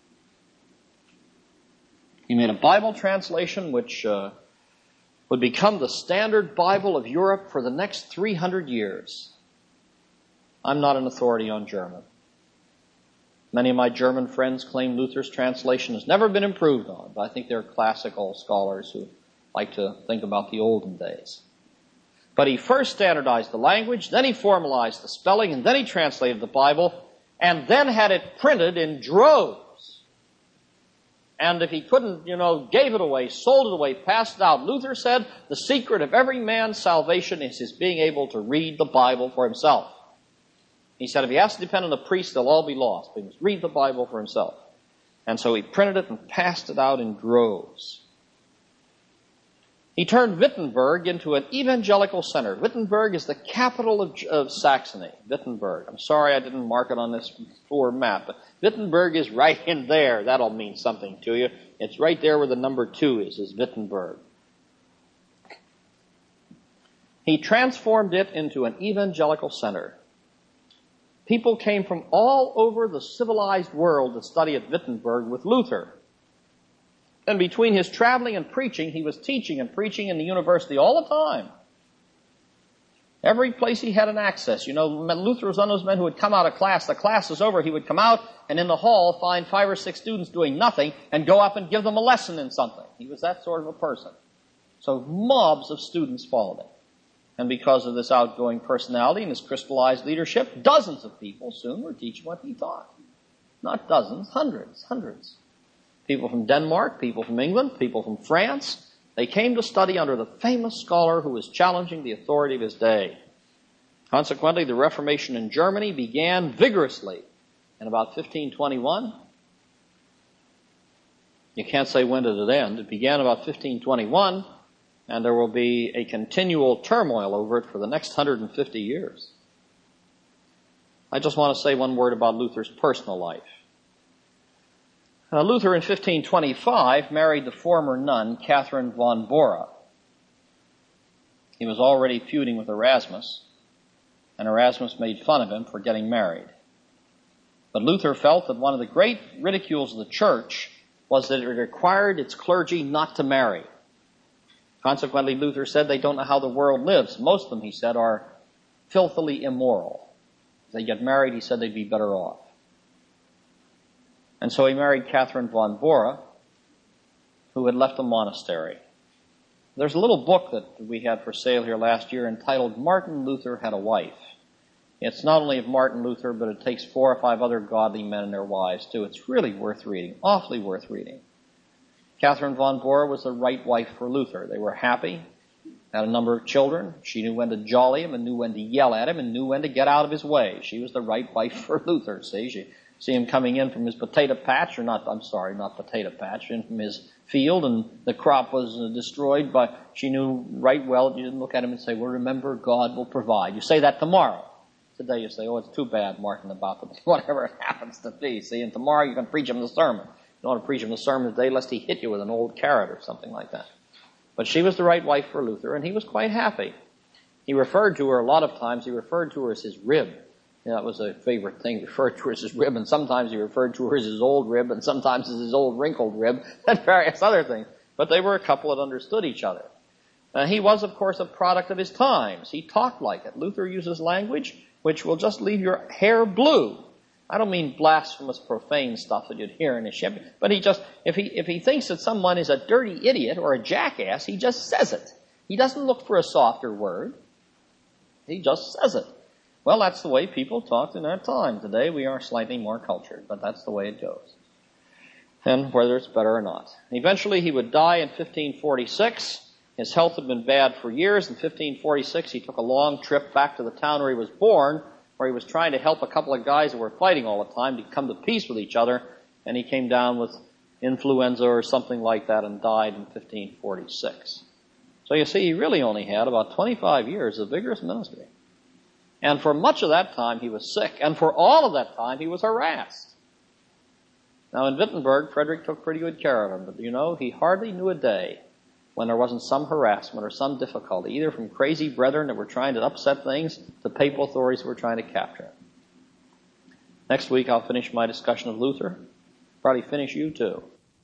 He made a Bible translation which would become the standard Bible of Europe for the next 300 years. I'm not an authority on German. Many of my German friends claim Luther's translation has never been improved on, but I think they're classical scholars who like to think about the olden days. But he first standardized the language, then he formalized the spelling, and then he translated the Bible, and then had it printed in droves. And if he couldn't, gave it away, sold it away, passed it out. Luther said, the secret of every man's salvation is his being able to read the Bible for himself. He said, if he has to depend on the priest, they'll all be lost. But he must read the Bible for himself. And so he printed it and passed it out in droves. He turned Wittenberg into an evangelical center. Wittenberg is the capital of Saxony. Wittenberg. I'm sorry I didn't mark it on this poor map, but Wittenberg is right in there. That'll mean something to you. It's right there where the number 2 is Wittenberg. He transformed it into an evangelical center. People came from all over the civilized world to study at Wittenberg with Luther. And between his traveling and preaching, he was teaching and preaching in the university all the time. Every place he had an access. Luther was one of those men who would come out of class. The class was over. He would come out and in the hall find 5 or 6 students doing nothing and go up and give them a lesson in something. He was that sort of a person. So mobs of students followed him. And because of this outgoing personality and his crystallized leadership, dozens of people soon were teaching what he taught. Not dozens, hundreds. People from Denmark, people from England, people from France. They came to study under the famous scholar who was challenging the authority of his day. Consequently, the Reformation in Germany began vigorously in about 1521. You can't say when did it end. It began about 1521 And there will be a continual turmoil over it for the next 150 years. I just want to say one word about Luther's personal life. Luther in 1525 married the former nun, Catherine von Bora. He was already feuding with Erasmus, and Erasmus made fun of him for getting married. But Luther felt that one of the great ridicules of the church was that it required its clergy not to marry. Consequently, Luther said they don't know how the world lives. Most of them, he said, are filthily immoral. If they get married, he said they'd be better off. And so he married Catherine von Bora, who had left a monastery. There's a little book that we had for sale here last year entitled Martin Luther Had a Wife. It's not only of Martin Luther, but it takes 4 or 5 other godly men and their wives, too. It's really worth reading, awfully worth reading. Catherine von Bora was the right wife for Luther. They were happy, had a number of children. She knew when to jolly him and knew when to yell at him and knew when to get out of his way. She was the right wife for Luther, see? See him coming in from his potato patch, not potato patch, in from his field, and the crop was destroyed, but she knew right well that you didn't look at him and say, well, remember, God will provide. You say that tomorrow. Today you say, oh, it's too bad, Martin, about the whatever it happens to be, see, and tomorrow you can preach him the sermon. You don't want to preach him the sermon today lest he hit you with an old carrot or something like that. But she was the right wife for Luther, and he was quite happy. He referred to her a lot of times, as his rib. That was a favorite thing, referred to her as his rib, and sometimes he referred to her as his old rib, and sometimes as his old wrinkled rib, and various other things. But they were a couple that understood each other. He was, of course, a product of his times. He talked like it. Luther uses language which will just leave your hair blue. I don't mean blasphemous, profane stuff that you'd hear in a ship, but if he thinks that someone is a dirty idiot or a jackass, he just says it. He doesn't look for a softer word. He just says it. Well, that's the way people talked in that time. Today we are slightly more cultured, but that's the way it goes. And whether it's better or not. Eventually he would die in 1546. His health had been bad for years. In 1546 he took a long trip back to the town where he was born, where he was trying to help a couple of guys who were fighting all the time to come to peace with each other, and he came down with influenza or something like that and died in 1546. So you see, he really only had about 25 years of vigorous ministry. And for much of that time, he was sick. And for all of that time, he was harassed. Now, in Wittenberg, Frederick took pretty good care of him. But, he hardly knew a day when there wasn't some harassment or some difficulty, either from crazy brethren that were trying to upset things to papal authorities who were trying to capture him. Next week, I'll finish my discussion of Luther. Probably finish you, too.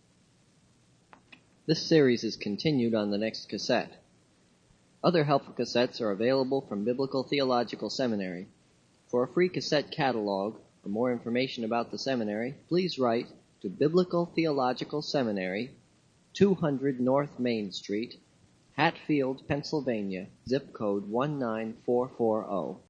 This series is continued on the next cassette. Other helpful cassettes are available from Biblical Theological Seminary. For a free cassette catalog or more information about the seminary, please write to Biblical Theological Seminary, 200 North Main Street, Hatfield, Pennsylvania, zip code 19440.